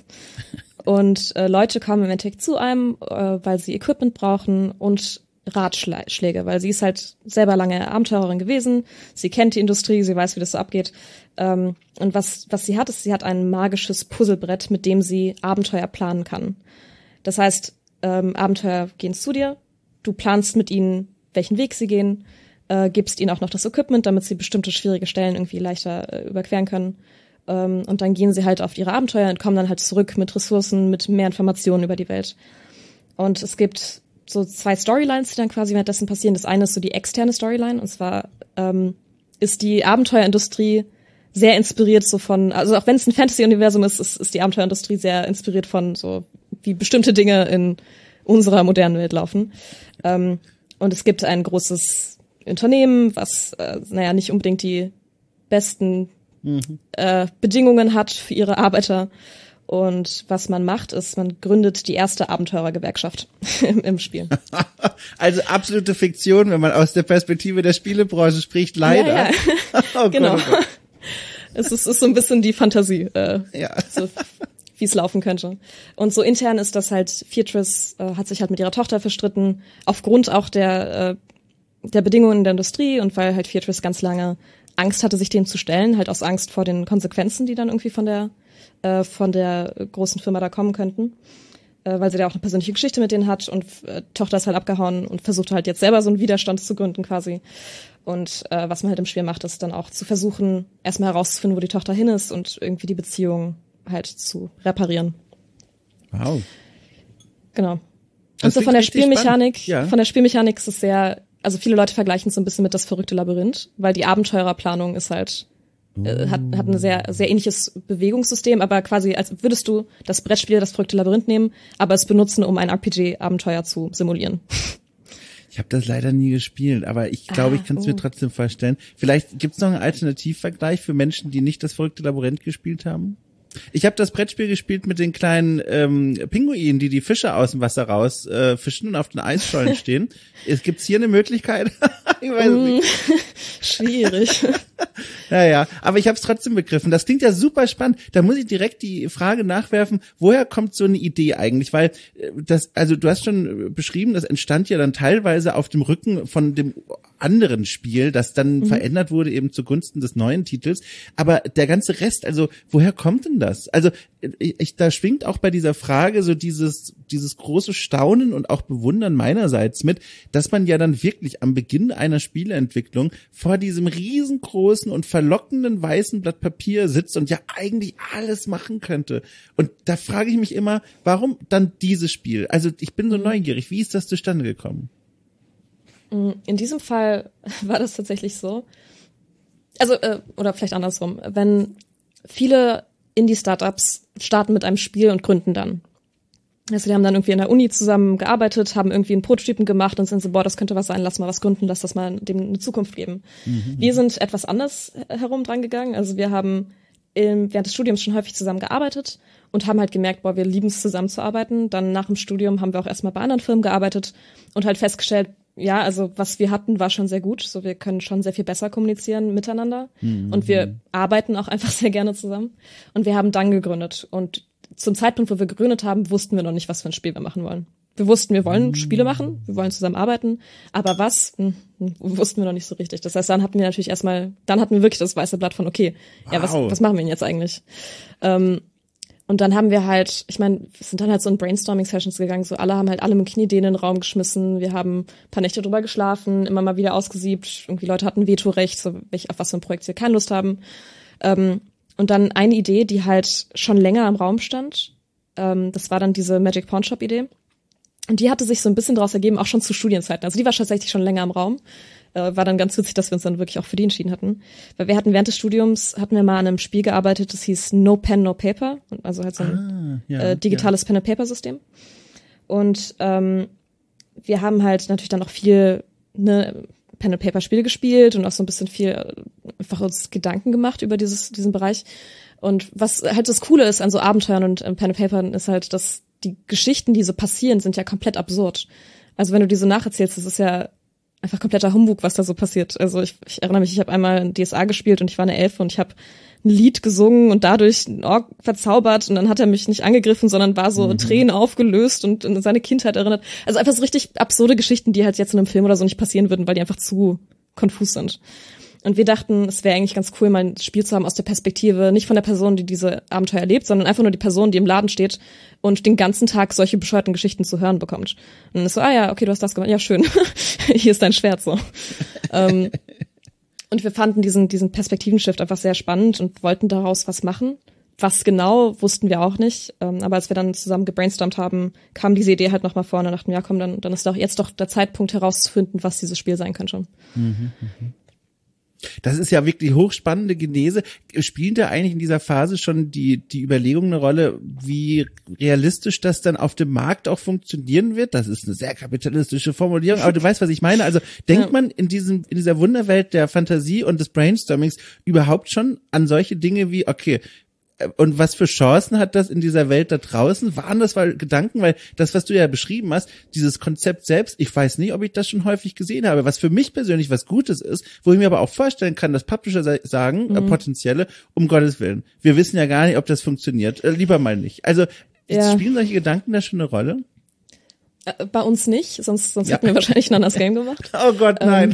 Und Leute kommen im Endeffekt zu einem, weil sie Equipment brauchen und Ratschläge, weil sie ist halt selber lange Abenteurerin gewesen. Sie kennt die Industrie, sie weiß, wie das so abgeht. Und was sie hat, ist, sie hat ein magisches Puzzlebrett, mit dem sie Abenteuer planen kann. Das heißt, Abenteuer gehen zu dir, du planst mit ihnen, welchen Weg sie gehen, gibst ihnen auch noch das Equipment, damit sie bestimmte schwierige Stellen irgendwie leichter überqueren können. Und dann gehen sie halt auf ihre Abenteuer und kommen dann halt zurück mit Ressourcen, mit mehr Informationen über die Welt. Und es gibt so 2 Storylines, die dann quasi währenddessen passieren. Das eine ist so die externe Storyline, und zwar ist die Abenteuerindustrie sehr inspiriert so von, also auch wenn es ein Fantasy-Universum ist die Abenteuerindustrie sehr inspiriert von so, wie bestimmte Dinge in unserer modernen Welt laufen. Und es gibt ein großes Unternehmen, was, nicht unbedingt die besten Bedingungen hat für ihre Arbeiter. Und was man macht, ist, man gründet die erste Abenteurergewerkschaft im Spiel. Also absolute Fiktion, wenn man aus der Perspektive der Spielebranche spricht, leider. Ja. Oh genau. Gott, oh Gott. Es ist so ein bisschen die Fantasie, so, wie es laufen könnte. Und so intern ist das halt, Feartress hat sich halt mit ihrer Tochter verstritten, aufgrund auch der Bedingungen der Industrie und weil halt Feartress ganz lange Angst hatte, sich dem zu stellen, halt aus Angst vor den Konsequenzen, die dann irgendwie von der großen Firma da kommen könnten, weil sie da auch eine persönliche Geschichte mit denen hat und Tochter ist halt abgehauen und versucht halt jetzt selber so einen Widerstand zu gründen quasi. Und was man halt im Spiel macht, ist dann auch zu versuchen, erstmal herauszufinden, wo die Tochter hin ist und irgendwie die Beziehung halt zu reparieren. Wow. Genau. Und so von der Spielmechanik ist es sehr, also viele Leute vergleichen es so ein bisschen mit das verrückte Labyrinth, weil die Abenteurerplanung ist halt hat ein sehr, sehr ähnliches Bewegungssystem, aber quasi, als würdest du das Brettspiel, das verrückte Labyrinth nehmen, aber es benutzen, um ein RPG-Abenteuer zu simulieren. Ich habe das leider nie gespielt, aber ich glaube, ich kann es mir trotzdem vorstellen. Vielleicht gibt es noch einen Alternativvergleich für Menschen, die nicht das verrückte Labyrinth gespielt haben? Ich habe das Brettspiel gespielt mit den kleinen Pinguinen, die Fische aus dem Wasser raus fischen und auf den Eisschollen stehen. Gibt's hier eine Möglichkeit? Ich weiß nicht. Schwierig. Ja, aber ich habe es trotzdem begriffen. Das klingt ja super spannend. Da muss ich direkt die Frage nachwerfen, woher kommt so eine Idee eigentlich? Weil also du hast schon beschrieben, das entstand ja dann teilweise auf dem Rücken von dem anderen Spiel, das dann verändert wurde eben zugunsten des neuen Titels. Aber der ganze Rest, also woher kommt denn das? Also da schwingt auch bei dieser Frage so dieses große Staunen und auch Bewundern meinerseits mit, dass man ja dann wirklich am Beginn einer Spieleentwicklung vor diesem riesengroßen und verlockenden weißen Blatt Papier sitzt und ja eigentlich alles machen könnte. Und da frage ich mich immer, warum dann dieses Spiel? Also ich bin so neugierig, wie ist das zustande gekommen? In diesem Fall war das tatsächlich so. Also, oder vielleicht andersrum. Wenn viele Indie-Startups starten mit einem Spiel und gründen dann. Also die haben dann irgendwie in der Uni zusammen gearbeitet, haben irgendwie einen Prototypen gemacht und sind so, das könnte was sein, lass mal was gründen, lass das mal dem eine Zukunft geben. Wir sind etwas anders herum dran gegangen. Also wir haben während des Studiums schon häufig zusammen gearbeitet und haben halt gemerkt, wir lieben es zusammenzuarbeiten. Dann nach dem Studium haben wir auch erstmal bei anderen Firmen gearbeitet und halt festgestellt, ja, also was wir hatten, war schon sehr gut. So, wir können schon sehr viel besser kommunizieren miteinander. Und wir arbeiten auch einfach sehr gerne zusammen. Und wir haben dann gegründet. Und zum Zeitpunkt, wo wir gegründet haben, wussten wir noch nicht, was für ein Spiel wir machen wollen. Wir wussten, wir wollen Spiele machen, wir wollen zusammen arbeiten, aber was, wussten wir noch nicht so richtig. Das heißt, dann hatten wir natürlich dann hatten wir wirklich das weiße Blatt von, okay, ja, was machen wir denn jetzt eigentlich? Und dann haben wir halt, ich meine, wir sind dann halt so in Brainstorming-Sessions gegangen, so alle haben halt alle möglichen Ideen in den Raum geschmissen, wir haben ein paar Nächte drüber geschlafen, immer mal wieder ausgesiebt, irgendwie Leute hatten Vetorecht, so auf was für ein Projekt sie keine Lust haben. Und dann eine Idee, die halt schon länger im Raum stand, das war dann diese Magic Pawn Shop Idee. Und die hatte sich so ein bisschen daraus ergeben, auch schon zu Studienzeiten. Also die war tatsächlich schon länger im Raum. War dann ganz witzig, dass wir uns dann wirklich auch für die entschieden hatten. Weil wir hatten während des Studiums, hatten wir mal an einem Spiel gearbeitet, das hieß No Pen, No Paper. Also halt so ein digitales Pen-and-Paper-System. Und wir haben halt natürlich dann auch viel Pen-and-Paper-Spiele gespielt und auch so ein bisschen viel einfach uns Gedanken gemacht über diesen Bereich. Und was halt das Coole ist an so Abenteuern und Pen-and-Papern ist halt, dass die Geschichten, die so passieren, sind ja komplett absurd. Also wenn du diese nacherzählst, das ist ja einfach kompletter Humbug, was da so passiert. Also ich erinnere mich, ich habe einmal ein DSA gespielt und ich war eine Elfe und ich habe ein Lied gesungen und dadurch einen Ork verzaubert und dann hat er mich nicht angegriffen, sondern war so Tränen aufgelöst und in seine Kindheit erinnert. Also einfach so richtig absurde Geschichten, die halt jetzt in einem Film oder so nicht passieren würden, weil die einfach zu konfus sind. Und wir dachten, es wäre eigentlich ganz cool, mal ein Spiel zu haben aus der Perspektive, nicht von der Person, die diese Abenteuer erlebt, sondern einfach nur die Person, die im Laden steht und den ganzen Tag solche bescheuerten Geschichten zu hören bekommt. Und dann ist so, ja, okay, du hast das gemacht, ja, schön. Hier ist dein Schwert, so. Und wir fanden diesen Perspektivenshift einfach sehr spannend und wollten daraus was machen. Was genau, wussten wir auch nicht. Aber als wir dann zusammen gebrainstormt haben, kam diese Idee halt nochmal vor und dachten, ja komm, dann ist doch jetzt doch der Zeitpunkt herauszufinden, was dieses Spiel sein könnte. Das ist ja wirklich hochspannende Genese. Spielen da eigentlich in dieser Phase schon die Überlegung eine Rolle, wie realistisch das dann auf dem Markt auch funktionieren wird? Das ist eine sehr kapitalistische Formulierung, aber du weißt, was ich meine. Also denkt man in dieser Wunderwelt der Fantasie und des Brainstormings überhaupt schon an solche Dinge wie, okay, und was für Chancen hat das in dieser Welt da draußen? Waren das Gedanken? Weil das, was du ja beschrieben hast, dieses Konzept selbst, ich weiß nicht, ob ich das schon häufig gesehen habe, was für mich persönlich was Gutes ist, wo ich mir aber auch vorstellen kann, dass Publisher sagen, potenzielle, um Gottes Willen, wir wissen ja gar nicht, ob das funktioniert, lieber mal nicht. Also spielen solche Gedanken da schon eine Rolle? Bei uns nicht, sonst hätten wir wahrscheinlich ein anderes Game gemacht. Oh Gott, nein.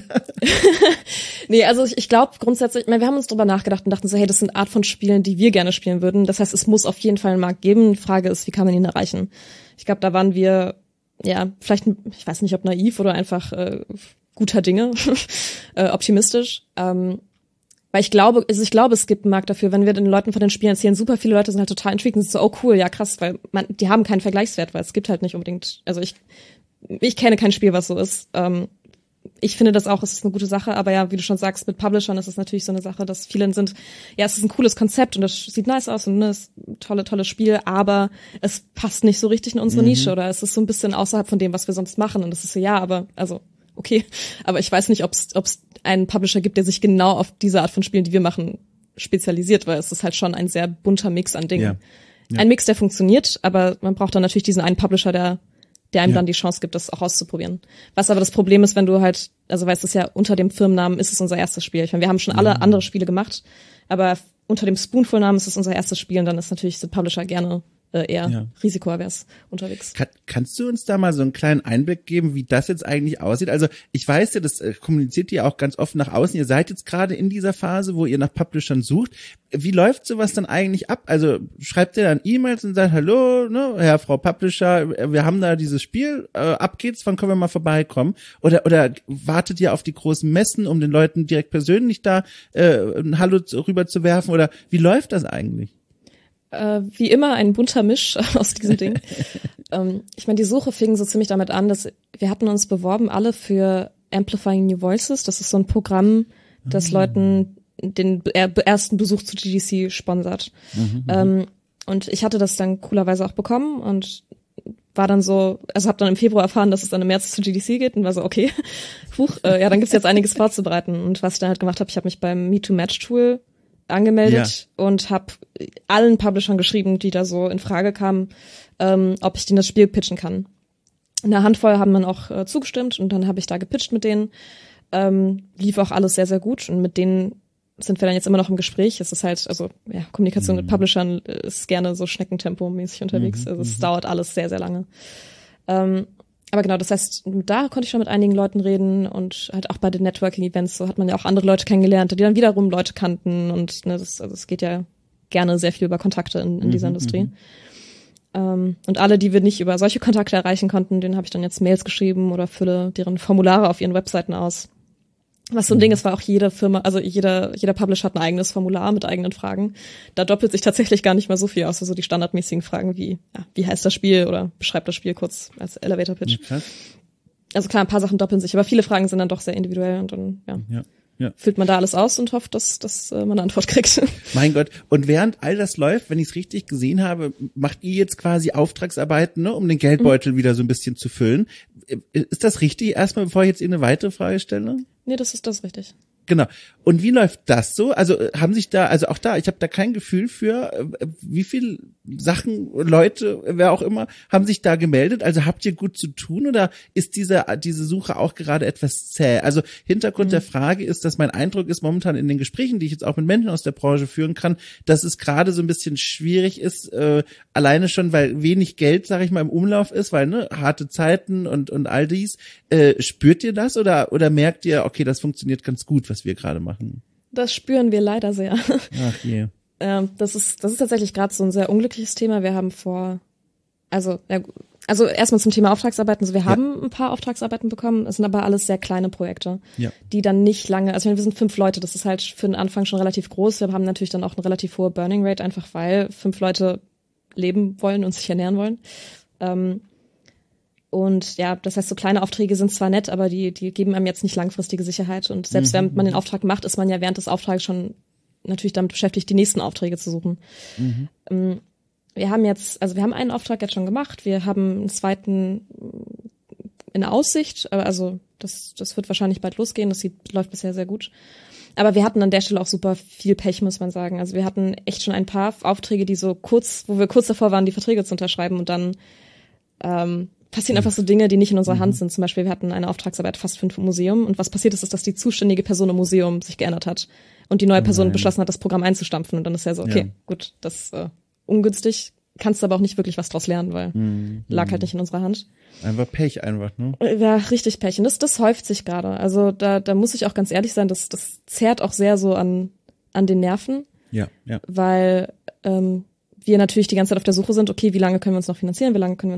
Nee, also ich glaube grundsätzlich, wir haben uns drüber nachgedacht und dachten so, hey, das sind Art von Spielen, die wir gerne spielen würden. Das heißt, es muss auf jeden Fall einen Markt geben. Die Frage ist, wie kann man ihn erreichen? Ich glaube, da waren wir, ja, vielleicht, ich weiß nicht, ob naiv oder einfach guter Dinge, optimistisch. Weil ich glaube, es gibt einen Markt dafür, wenn wir den Leuten von den Spielen erzählen, super viele Leute sind halt total intrigued und sind so, oh cool, ja krass, weil die haben keinen Vergleichswert, weil es gibt halt nicht unbedingt, also ich kenne kein Spiel, was so ist. Ich finde das auch, es ist eine gute Sache, aber ja, wie du schon sagst, mit Publishern ist es natürlich so eine Sache, dass viele sind, ja, es ist ein cooles Konzept und das sieht nice aus und es ist ein tolles Spiel, aber es passt nicht so richtig in unsere Nische oder es ist so ein bisschen außerhalb von dem, was wir sonst machen und das ist so, ja, aber, also, okay, aber ich weiß nicht, ob es einen Publisher gibt, der sich genau auf diese Art von Spielen, die wir machen, spezialisiert, weil es ist halt schon ein sehr bunter Mix an Dingen. Ja. Ja. Ein Mix, der funktioniert, aber man braucht dann natürlich diesen einen Publisher, der einem dann die Chance gibt, das auch auszuprobieren. Was aber das Problem ist, wenn du halt, also weißt du ja, unter dem Firmennamen ist es unser erstes Spiel. Ich meine, wir haben schon alle andere Spiele gemacht, aber unter dem Spoonful-Namen ist es unser erstes Spiel und dann ist natürlich der Publisher gerne eher risikoavers unterwegs. Kannst du uns da mal so einen kleinen Einblick geben, wie das jetzt eigentlich aussieht? Also ich weiß ja, das kommuniziert ihr auch ganz offen nach außen. Ihr seid jetzt gerade in dieser Phase, wo ihr nach Publishern sucht. Wie läuft sowas dann eigentlich ab? Also schreibt ihr dann E-Mails und sagt, hallo, ne, Herr, Frau Publisher, wir haben da dieses Spiel, ab geht's, wann können wir mal vorbeikommen? Oder wartet ihr auf die großen Messen, um den Leuten direkt persönlich da ein Hallo rüber zu werfen? Oder wie läuft das eigentlich? Wie immer ein bunter Misch aus diesen Dingen. Ich meine, die Suche fing so ziemlich damit an, dass wir hatten uns beworben alle für Amplifying New Voices. Das ist so ein Programm, das Leuten den ersten Besuch zu GDC sponsert. Und ich hatte das dann coolerweise auch bekommen und war dann so, also habe dann im Februar erfahren, dass es dann im März zu GDC geht und war so, okay, ja, dann gibt's jetzt einiges vorzubereiten. Und was ich dann halt gemacht habe, ich habe mich beim Me2Match-Tool angemeldet und habe allen Publishern geschrieben, die da so in Frage kamen, ob ich denen das Spiel pitchen kann. Eine Handvoll haben dann auch zugestimmt und dann habe ich da gepitcht mit denen. Lief auch alles sehr, sehr gut und mit denen sind wir dann jetzt immer noch im Gespräch. Es ist halt, also ja, Kommunikation mit Publishern ist gerne so Schneckentempo-mäßig unterwegs. Also es dauert alles sehr, sehr lange. Aber genau, das heißt, da konnte ich schon mit einigen Leuten reden und halt auch bei den Networking-Events, so hat man ja auch andere Leute kennengelernt, die dann wiederum Leute kannten und ne, also es geht ja gerne sehr viel über Kontakte in dieser Industrie. Und alle, die wir nicht über solche Kontakte erreichen konnten, denen habe ich dann jetzt Mails geschrieben oder fülle deren Formulare auf ihren Webseiten aus. Was so ein Ding ist, weil auch jede Firma, also jeder Publisher hat ein eigenes Formular mit eigenen Fragen. Da doppelt sich tatsächlich gar nicht mal so viel aus, also die standardmäßigen Fragen wie, ja, wie heißt das Spiel oder beschreibt das Spiel kurz als Elevator Pitch. Okay. Also klar, ein paar Sachen doppeln sich, aber viele Fragen sind dann doch sehr individuell und dann, ja. Füllt man da alles aus und hofft, dass man eine Antwort kriegt. Mein Gott. Und während all das läuft, wenn ich es richtig gesehen habe, macht ihr jetzt quasi Auftragsarbeiten, ne, um den Geldbeutel wieder so ein bisschen zu füllen. Ist das richtig? Erstmal, bevor ich jetzt Ihnen eine weitere Frage stelle? Nee, das ist richtig. Genau. Und wie läuft das so? Also haben sich da, also auch da, ich habe da kein Gefühl für, wie viel Sachen, Leute, wer auch immer, haben sich da gemeldet? Also habt ihr gut zu tun oder ist diese Suche auch gerade etwas zäh? Also Hintergrund der Frage ist, dass mein Eindruck ist momentan in den Gesprächen, die ich jetzt auch mit Menschen aus der Branche führen kann, dass es gerade so ein bisschen schwierig ist, alleine schon, weil wenig Geld, sag ich mal, im Umlauf ist, weil ne, harte Zeiten und all dies. Spürt ihr das oder merkt ihr, okay, das funktioniert ganz gut, was wir gerade machen? Das spüren wir leider sehr. Ach je. Das ist tatsächlich gerade so ein sehr unglückliches Thema. Wir haben also erstmal zum Thema Auftragsarbeiten. Also wir haben ein paar Auftragsarbeiten bekommen. Es sind aber alles sehr kleine Projekte, die dann nicht lange, also wir sind 5 Leute. Das ist halt für den Anfang schon relativ groß. Wir haben natürlich dann auch eine relativ hohe Burning Rate, einfach weil 5 Leute leben wollen und sich ernähren wollen. Und ja, das heißt, so kleine Aufträge sind zwar nett, aber die geben einem jetzt nicht langfristige Sicherheit. Und selbst wenn man den Auftrag macht, ist man ja während des Auftrags schon natürlich damit beschäftigt, die nächsten Aufträge zu suchen. Wir haben einen Auftrag jetzt schon gemacht. Wir haben einen zweiten in Aussicht. Also das wird wahrscheinlich bald losgehen. Das läuft bisher sehr gut. Aber wir hatten an der Stelle auch super viel Pech, muss man sagen. Also wir hatten echt schon ein paar Aufträge, wo wir kurz davor waren, die Verträge zu unterschreiben und dann passieren einfach so Dinge, die nicht in unserer Hand sind. Zum Beispiel, wir hatten eine Auftragsarbeit fast für ein Museum und was passiert ist, dass die zuständige Person im Museum sich geändert hat und die neue Person beschlossen hat, das Programm einzustampfen und dann ist ja so, okay, gut, das ungünstig, kannst du aber auch nicht wirklich was draus lernen, weil lag halt nicht in unserer Hand. Einfach Pech einfach, ne? Ja, richtig Pech und das häuft sich gerade. Also da muss ich auch ganz ehrlich sein, das zerrt auch sehr so an den Nerven. Ja. Weil wir natürlich die ganze Zeit auf der Suche sind, okay, wie lange können wir uns noch finanzieren,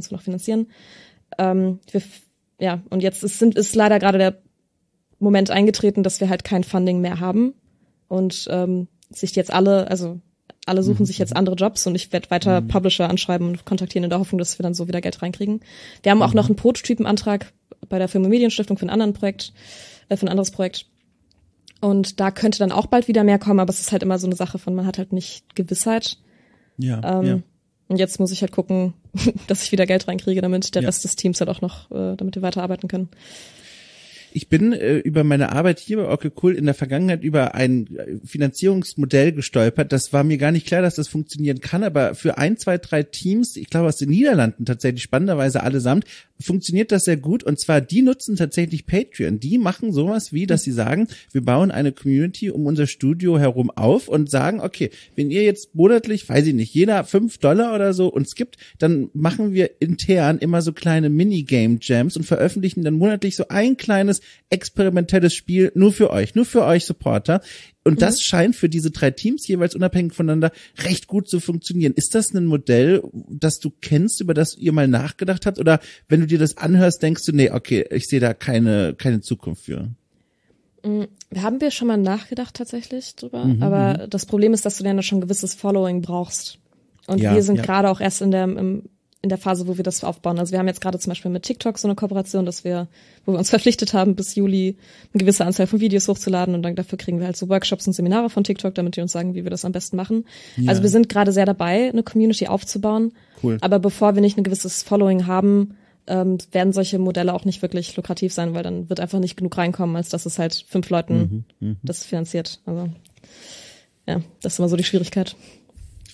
und jetzt ist leider gerade der Moment eingetreten, dass wir halt kein Funding mehr haben und sich jetzt alle suchen sich jetzt andere Jobs und ich werde weiter Publisher anschreiben und kontaktieren in der Hoffnung, dass wir dann so wieder Geld reinkriegen. Wir haben auch noch einen Prototypenantrag bei der Film- und Medienstiftung für ein anderes Projekt. Und da könnte dann auch bald wieder mehr kommen, aber es ist halt immer so eine Sache von, man hat halt nicht Gewissheit. Ja. Und jetzt muss ich halt gucken, dass ich wieder Geld reinkriege, damit der Rest des Teams halt auch noch, damit wir weiterarbeiten können. Ich bin über meine Arbeit hier bei Orky Cool in der Vergangenheit über ein Finanzierungsmodell gestolpert. Das war mir gar nicht klar, dass das funktionieren kann, aber für 1, 2, 3 Teams, ich glaube aus den Niederlanden tatsächlich spannenderweise allesamt, funktioniert das sehr gut und zwar die nutzen tatsächlich Patreon. Die machen sowas wie, dass sie sagen, wir bauen eine Community um unser Studio herum auf und sagen, okay, wenn ihr jetzt monatlich, weiß ich nicht, jeder $5 oder so uns gibt, dann machen wir intern immer so kleine Minigame-Jams und veröffentlichen dann monatlich so ein kleines experimentelles Spiel nur für euch Supporter. Und das scheint für diese 3 Teams jeweils unabhängig voneinander recht gut zu funktionieren. Ist das ein Modell, das du kennst, über das ihr mal nachgedacht habt? Oder wenn du dir das anhörst, denkst du, nee, okay, ich sehe da keine Zukunft für? Haben wir schon mal nachgedacht tatsächlich drüber. Aber das Problem ist, dass du dann schon ein gewisses Following brauchst. Und wir sind gerade auch erst in der Phase, wo wir das aufbauen. Also wir haben jetzt gerade zum Beispiel mit TikTok so eine Kooperation, wo wir uns verpflichtet haben, bis Juli eine gewisse Anzahl von Videos hochzuladen und dann dafür kriegen wir halt so Workshops und Seminare von TikTok, damit die uns sagen, wie wir das am besten machen. Ja. Also wir sind gerade sehr dabei, eine Community aufzubauen. Cool. Aber bevor wir nicht ein gewisses Following haben, werden solche Modelle auch nicht wirklich lukrativ sein, weil dann wird einfach nicht genug reinkommen, als dass es halt 5 Leuten das finanziert. Also ja, das ist immer so die Schwierigkeit.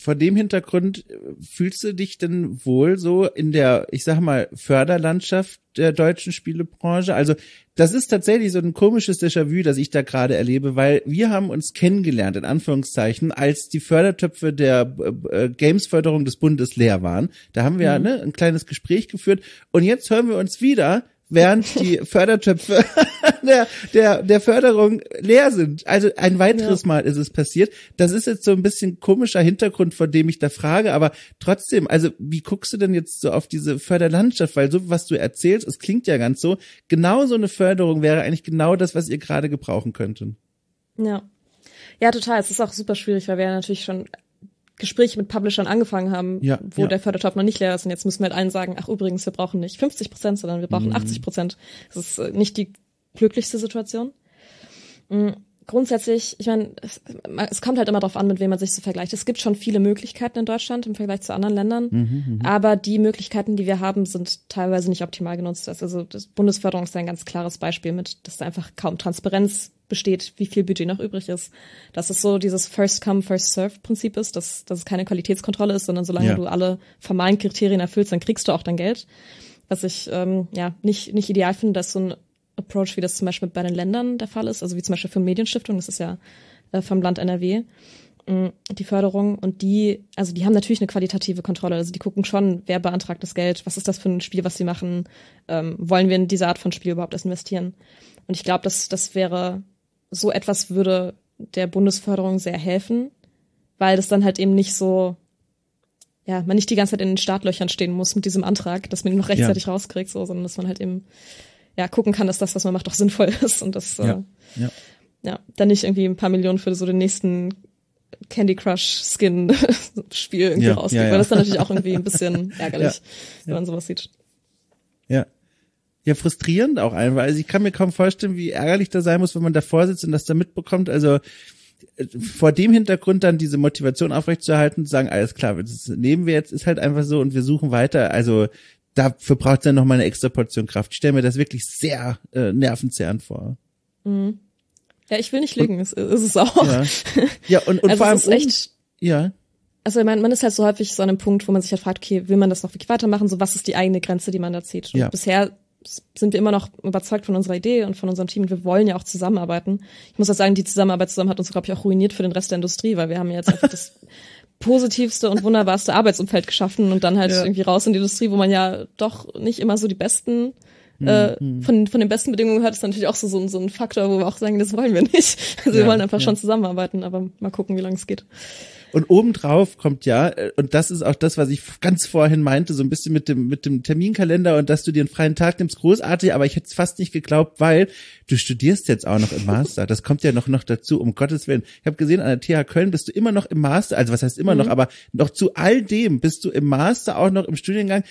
vor dem Hintergrund fühlst du dich denn wohl so in der, ich sag mal, Förderlandschaft der deutschen Spielebranche? Also das ist tatsächlich so ein komisches Déjà-vu, das ich da gerade erlebe, weil wir haben uns kennengelernt, in Anführungszeichen, als die Fördertöpfe der Games-Förderung des Bundes leer waren. Da haben wir ein kleines Gespräch geführt und jetzt hören wir uns wieder, während die Fördertöpfe der Förderung leer sind. Also ein weiteres Mal ist es passiert. Das ist jetzt so ein bisschen komischer Hintergrund, von dem ich da frage, aber trotzdem, also wie guckst du denn jetzt so auf diese Förderlandschaft? Weil so, was du erzählst, es klingt ja ganz so, genau so eine Förderung wäre eigentlich genau das, was ihr gerade gebrauchen könntet. Ja. Ja, total. Es ist auch super schwierig, weil wir ja natürlich schon Gespräche mit Publishern angefangen haben, wo der Fördertopf noch nicht leer ist. Und jetzt müssen wir halt allen sagen, ach übrigens, wir brauchen nicht 50%, sondern wir brauchen 80%. Das ist nicht die glücklichste Situation. Grundsätzlich, ich meine, es kommt halt immer darauf an, mit wem man sich so vergleicht. Es gibt schon viele Möglichkeiten in Deutschland im Vergleich zu anderen Ländern, aber die Möglichkeiten, die wir haben, sind teilweise nicht optimal genutzt. Also das Bundesförderung ist ein ganz klares Beispiel mit, dass da einfach kaum Transparenz besteht, wie viel Budget noch übrig ist. Dass es so dieses First-Come-First-Serve-Prinzip ist, dass es keine Qualitätskontrolle ist, sondern solange du alle formalen Kriterien erfüllst, dann kriegst du auch dein Geld. Was ich nicht ideal finde, dass so ein Approach, wie das zum Beispiel bei den Ländern der Fall ist, also wie zum Beispiel für Medienstiftung, das ist ja vom Land NRW, die Förderung, und die haben natürlich eine qualitative Kontrolle, also die gucken schon, wer beantragt das Geld, was ist das für ein Spiel, was sie machen, wollen wir in diese Art von Spiel überhaupt erst investieren? Und ich glaube, das wäre, so etwas würde der Bundesförderung sehr helfen, weil das dann halt eben nicht so, man nicht die ganze Zeit in den Startlöchern stehen muss mit diesem Antrag, dass man ihn noch rechtzeitig rauskriegt, so, sondern dass man halt eben gucken kann, dass das, was man macht, auch sinnvoll ist und das dann nicht irgendwie ein paar Millionen für so den nächsten Candy Crush Skin Spiel irgendwie rausgeht, weil das dann natürlich auch irgendwie ein bisschen ärgerlich, wenn man sowas sieht. Ja, frustrierend auch einfach. Also ich kann mir kaum vorstellen, wie ärgerlich das sein muss, wenn man davor sitzt und das da mitbekommt. Also vor dem Hintergrund dann diese Motivation aufrechtzuerhalten, zu sagen, alles klar, das nehmen wir jetzt, ist halt einfach so und wir suchen weiter. Also dafür braucht es dann noch mal eine extra Portion Kraft. Ich stelle mir das wirklich sehr nervenzerrend vor. Mhm. Ja, ich will nicht lügen, ist es auch. Ja, und also vor allem es ist echt, also ich meine, man ist halt so häufig so an einem Punkt, wo man sich halt fragt, okay, will man das noch wirklich weitermachen? So, was ist die eigene Grenze, die man da zieht? Und bisher sind wir immer noch überzeugt von unserer Idee und von unserem Team und wir wollen ja auch zusammenarbeiten. Ich muss auch sagen, die Zusammenarbeit zusammen hat uns, glaube ich, auch ruiniert für den Rest der Industrie, weil wir haben jetzt einfach das positivste und wunderbarste Arbeitsumfeld geschaffen und dann halt irgendwie raus in die Industrie, wo man ja doch nicht immer so die besten von den besten Bedingungen hört, ist natürlich auch so ein Faktor, wo wir auch sagen, das wollen wir nicht. Also wir wollen einfach schon zusammenarbeiten, aber mal gucken, wie lange es geht. Und obendrauf kommt und das ist auch das, was ich ganz vorhin meinte, so ein bisschen mit dem Terminkalender und dass du dir einen freien Tag nimmst, großartig, aber ich hätte es fast nicht geglaubt, weil du studierst jetzt auch noch im Master. Das kommt ja noch dazu, um Gottes Willen. Ich habe gesehen, an der TH Köln bist du immer noch im Master, also was heißt immer noch, aber noch zu all dem bist du im Master, auch noch im Studiengang.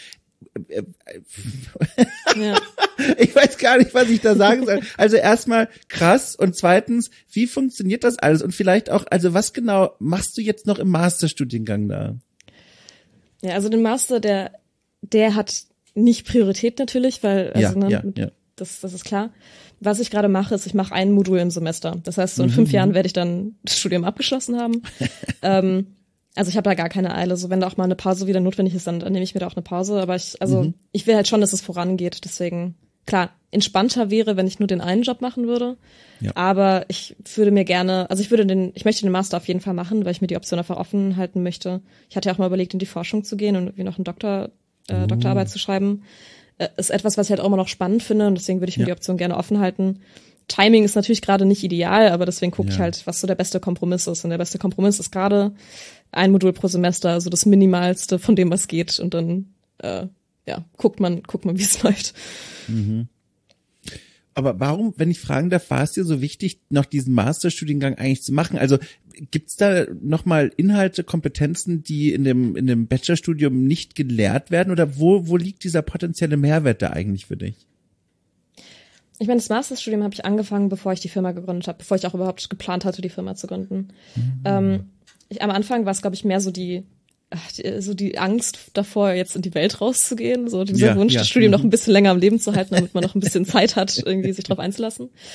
Ich weiß gar nicht, was ich da sagen soll. Also erstmal krass und zweitens, wie funktioniert das alles? Und vielleicht auch, also was genau machst du jetzt noch im Masterstudiengang da? Ja, also den Master, der hat nicht Priorität natürlich, weil das ist klar. Was ich gerade mache, ist, ich mache ein Modul im Semester. Das heißt, so in 5 Jahren werde ich dann das Studium abgeschlossen haben. Also ich habe da gar keine Eile. So wenn da auch mal eine Pause wieder notwendig ist, dann nehme ich mir da auch eine Pause. Aber ich will halt schon, dass es vorangeht. Deswegen, klar, entspannter wäre, wenn ich nur den einen Job machen würde. Ja. Aber ich würde mir gerne, also ich möchte den Master auf jeden Fall machen, weil ich mir die Option einfach offen halten möchte. Ich hatte ja auch mal überlegt, in die Forschung zu gehen und irgendwie noch eine Doktorarbeit zu schreiben. Ist etwas, was ich halt auch immer noch spannend finde und deswegen würde ich mir die Option gerne offen halten. Timing ist natürlich gerade nicht ideal, aber deswegen gucke ich halt, was so der beste Kompromiss ist. Und der beste Kompromiss ist gerade ein Modul pro Semester, also das Minimalste von dem, was geht. Und dann guckt man, wie es läuft. Mhm. Aber warum, wenn ich fragen darf, war es dir so wichtig, noch diesen Masterstudiengang eigentlich zu machen? Also gibt's da nochmal Inhalte, Kompetenzen, die in dem Bachelorstudium nicht gelehrt werden? Oder wo liegt dieser potenzielle Mehrwert da eigentlich für dich? Ich meine, das Masterstudium habe ich angefangen, bevor ich die Firma gegründet habe, bevor ich auch überhaupt geplant hatte, die Firma zu gründen. Am Anfang war es, glaube ich, mehr so die Angst davor, jetzt in die Welt rauszugehen, so dieser Wunsch, das Studium noch ein bisschen länger am Leben zu halten, damit man noch ein bisschen Zeit hat, irgendwie sich drauf einzulassen.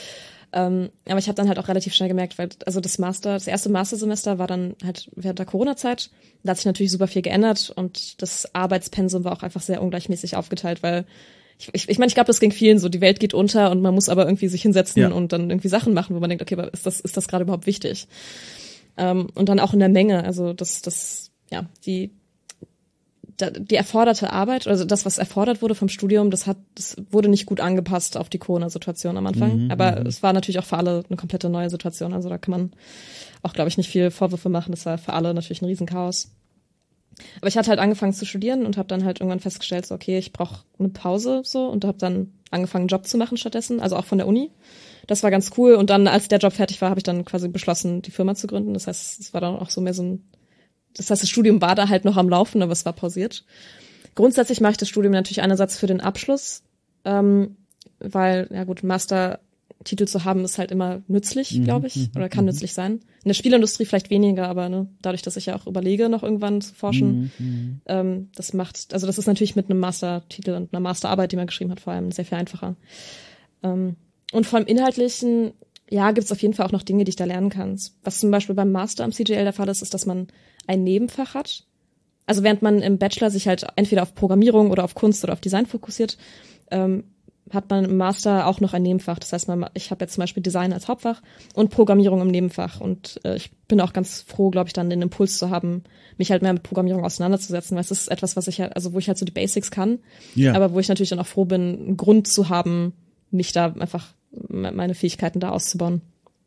Aber ich habe dann halt auch relativ schnell gemerkt, weil also das erste Mastersemester war dann halt während der Corona-Zeit. Da hat sich natürlich super viel geändert und das Arbeitspensum war auch einfach sehr ungleichmäßig aufgeteilt, weil ich meine, ich glaube, das ging vielen so, die Welt geht unter und man muss aber irgendwie sich hinsetzen und dann irgendwie Sachen machen, wo man denkt, okay, aber ist das gerade überhaupt wichtig? Und dann auch in der Menge, also die erforderte Arbeit, also das, was erfordert wurde vom Studium, das wurde nicht gut angepasst auf die Corona-Situation am Anfang. Aber es war natürlich auch für alle eine komplette neue Situation. Also da kann man auch, glaube ich, nicht viel Vorwürfe machen. Das war für alle natürlich ein Riesenchaos. Aber ich hatte halt angefangen zu studieren und habe dann halt irgendwann festgestellt, so okay, ich brauche eine Pause so und habe dann angefangen, einen Job zu machen stattdessen, also auch von der Uni. Das war ganz cool und dann, als der Job fertig war, habe ich dann quasi beschlossen, die Firma zu gründen. Das heißt, es war dann auch so mehr das Studium war da halt noch am Laufen, aber es war pausiert. Grundsätzlich mache ich das Studium natürlich einerseits für den Abschluss, weil, ja gut, Mastertitel zu haben ist halt immer nützlich, glaube ich, oder kann nützlich sein. In der Spielindustrie vielleicht weniger, aber ne, dadurch, dass ich ja auch überlege, noch irgendwann zu forschen, das ist natürlich mit einem Mastertitel und einer Masterarbeit, die man geschrieben hat, vor allem sehr viel einfacher. Und vom Inhaltlichen, ja, gibt's auf jeden Fall auch noch Dinge, die ich da lernen kann. Was zum Beispiel beim Master am CGL der Fall ist, dass man ein Nebenfach hat. Also während man im Bachelor sich halt entweder auf Programmierung oder auf Kunst oder auf Design fokussiert, hat man im Master auch noch ein Nebenfach. Das heißt, ich habe jetzt zum Beispiel Design als Hauptfach und Programmierung im Nebenfach. Und ich bin auch ganz froh, glaube ich, dann den Impuls zu haben, mich halt mehr mit Programmierung auseinanderzusetzen, weil es ist etwas, was wo ich halt so die Basics kann, aber wo ich natürlich dann auch froh bin, einen Grund zu haben, mich da einfach meine Fähigkeiten da auszubauen.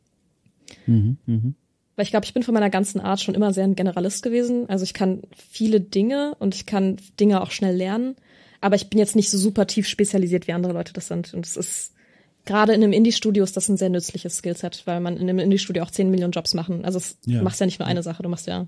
Weil ich glaube, ich bin von meiner ganzen Art schon immer sehr ein Generalist gewesen. Also ich kann viele Dinge und ich kann Dinge auch schnell lernen, aber ich bin jetzt nicht so super tief spezialisiert, wie andere Leute das sind. Und es ist gerade in einem Indie-Studio ist das ein sehr nützliches Skillset, weil man in einem Indie-Studio auch 10 Millionen Jobs machen. Also du machst ja nicht nur eine Sache, du machst ja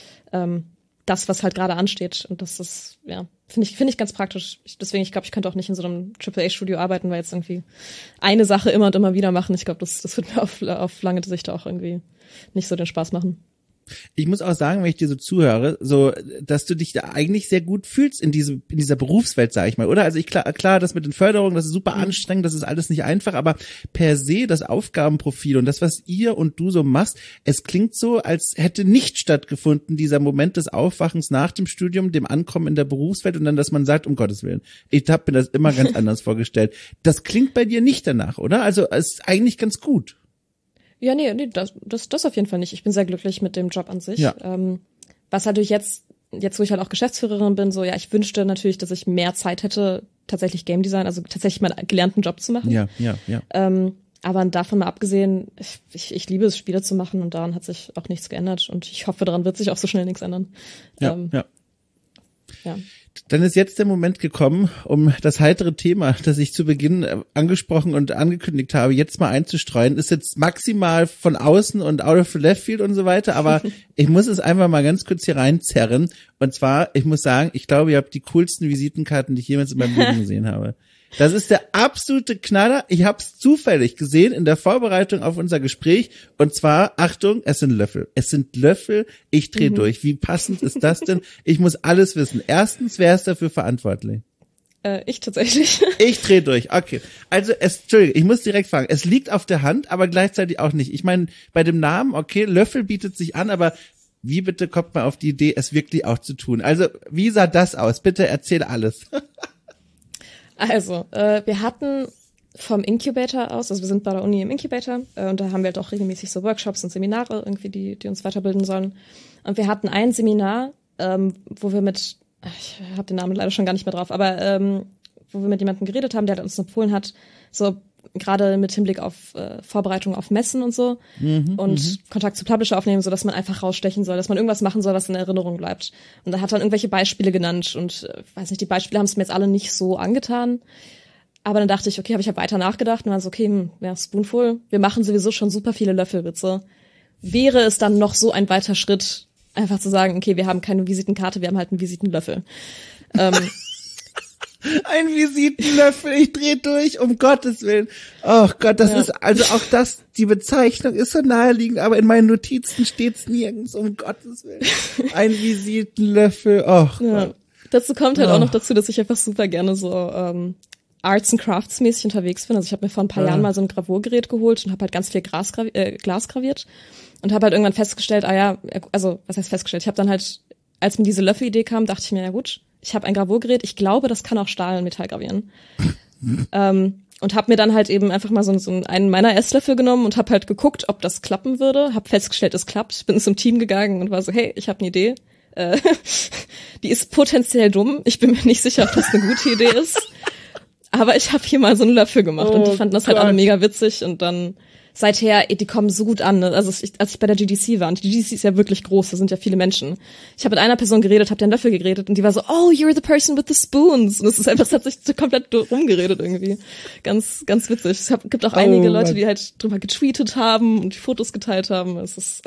das, was halt gerade ansteht. Und das ist, ja, finde ich ganz praktisch. Deswegen, ich glaube, ich könnte auch nicht in so einem AAA-Studio arbeiten, weil jetzt irgendwie eine Sache immer und immer wieder machen. Ich glaube, das wird mir auf lange Sicht auch irgendwie nicht so den Spaß machen. Ich muss auch sagen, wenn ich dir so zuhöre, so, dass du dich da eigentlich sehr gut fühlst in dieser Berufswelt, sag ich mal, oder? Also klar, das mit den Förderungen, das ist super anstrengend, das ist alles nicht einfach, aber per se das Aufgabenprofil und das, was ihr und du so machst, es klingt so, als hätte nicht stattgefunden, dieser Moment des Aufwachens nach dem Studium, dem Ankommen in der Berufswelt und dann, dass man sagt, um Gottes Willen, ich habe mir das immer ganz anders vorgestellt. Das klingt bei dir nicht danach, oder? Also, es ist eigentlich ganz gut. Ja, nee, das auf jeden Fall nicht. Ich bin sehr glücklich mit dem Job an sich. Ja. Was natürlich jetzt, wo ich halt auch Geschäftsführerin bin, so, ja, ich wünschte natürlich, dass ich mehr Zeit hätte, tatsächlich Game Design, also tatsächlich mal einen gelernten Job zu machen. Ja. Aber davon mal abgesehen, ich liebe es, Spiele zu machen und daran hat sich auch nichts geändert und ich hoffe, daran wird sich auch so schnell nichts ändern. Ja. Ja. Dann ist jetzt der Moment gekommen, um das heitere Thema, das ich zu Beginn angesprochen und angekündigt habe, jetzt mal einzustreuen. Ist jetzt maximal von außen und out of the left field und so weiter, aber ich muss es einfach mal ganz kurz hier reinzerren. Und zwar, ich muss sagen, ich glaube, ihr habt die coolsten Visitenkarten, die ich jemals in meinem Leben gesehen habe. Das ist der absolute Knaller. Ich habe es zufällig gesehen in der Vorbereitung auf unser Gespräch. Und zwar, Achtung, es sind Löffel. Es sind Löffel. Ich drehe durch. Wie passend ist das denn? Ich muss alles wissen. Erstens, wer ist dafür verantwortlich? Ich tatsächlich. Ich drehe durch. Okay. Also, Entschuldigung, ich muss direkt fragen. Es liegt auf der Hand, aber gleichzeitig auch nicht. Ich meine, bei dem Namen, okay, Löffel bietet sich an, aber wie bitte kommt man auf die Idee, es wirklich auch zu tun? Also, wie sah das aus? Bitte erzähl alles. Also, wir hatten vom Incubator aus, also wir sind bei der Uni im Incubator und da haben wir halt auch regelmäßig so Workshops und Seminare irgendwie, die uns weiterbilden sollen. Und wir hatten ein Seminar, wo wir ich habe den Namen leider schon gar nicht mehr drauf, aber wo wir mit jemandem geredet haben, der uns empfohlen hat, so gerade mit Hinblick auf Vorbereitung auf Messen und so und Kontakt zu Publisher aufnehmen, so dass man einfach rausstechen soll, dass man irgendwas machen soll, was in Erinnerung bleibt. Und da hat dann irgendwelche Beispiele genannt und weiß nicht, die Beispiele haben es mir jetzt alle nicht so angetan. Aber dann dachte ich, okay, ich habe weiter nachgedacht und war so, okay, ja, Spoonful, wir machen sowieso schon super viele Löffelwitze. Wäre es dann noch so ein weiter Schritt, einfach zu sagen, okay, wir haben keine Visitenkarte, wir haben halt einen Visitenlöffel. Ein Visitenlöffel, ich dreh durch, um Gottes Willen. Oh Gott, das ist, also auch das, die Bezeichnung ist so naheliegend, aber in meinen Notizen steht's nirgends, um Gottes Willen. Ein Visitenlöffel, oh ja. Gott. Dazu kommt halt auch noch dazu, dass ich einfach super gerne so Arts and Crafts mäßig unterwegs bin. Also ich habe mir vor ein paar Jahren mal so ein Gravurgerät geholt und habe halt ganz viel Glas graviert und habe halt irgendwann festgestellt, also was heißt festgestellt? Ich habe dann halt, als mir diese Löffelidee kam, dachte ich mir, ja gut, ich habe ein Gravurgerät, ich glaube, das kann auch Stahl und Metall gravieren. Und habe mir dann halt eben einfach mal so einen meiner Esslöffel genommen und habe halt geguckt, ob das klappen würde. Habe festgestellt, es klappt. Bin zum Team gegangen und war so, hey, ich habe eine Idee. Die ist potenziell dumm. Ich bin mir nicht sicher, ob das eine gute Idee ist. Aber ich habe hier mal so einen Löffel gemacht und die fanden das halt alle mega witzig. Und dann seither, die kommen so gut an. Also als ich bei der GDC war, und die GDC ist ja wirklich groß, da sind ja viele Menschen. Ich habe mit einer Person geredet, habe den Löffel geredet und die war so, oh, you're the person with the spoons. Und es hat sich so komplett rumgeredet irgendwie. Ganz, ganz witzig. Es gibt auch einige Leute, die halt drüber getweetet haben und die Fotos geteilt haben.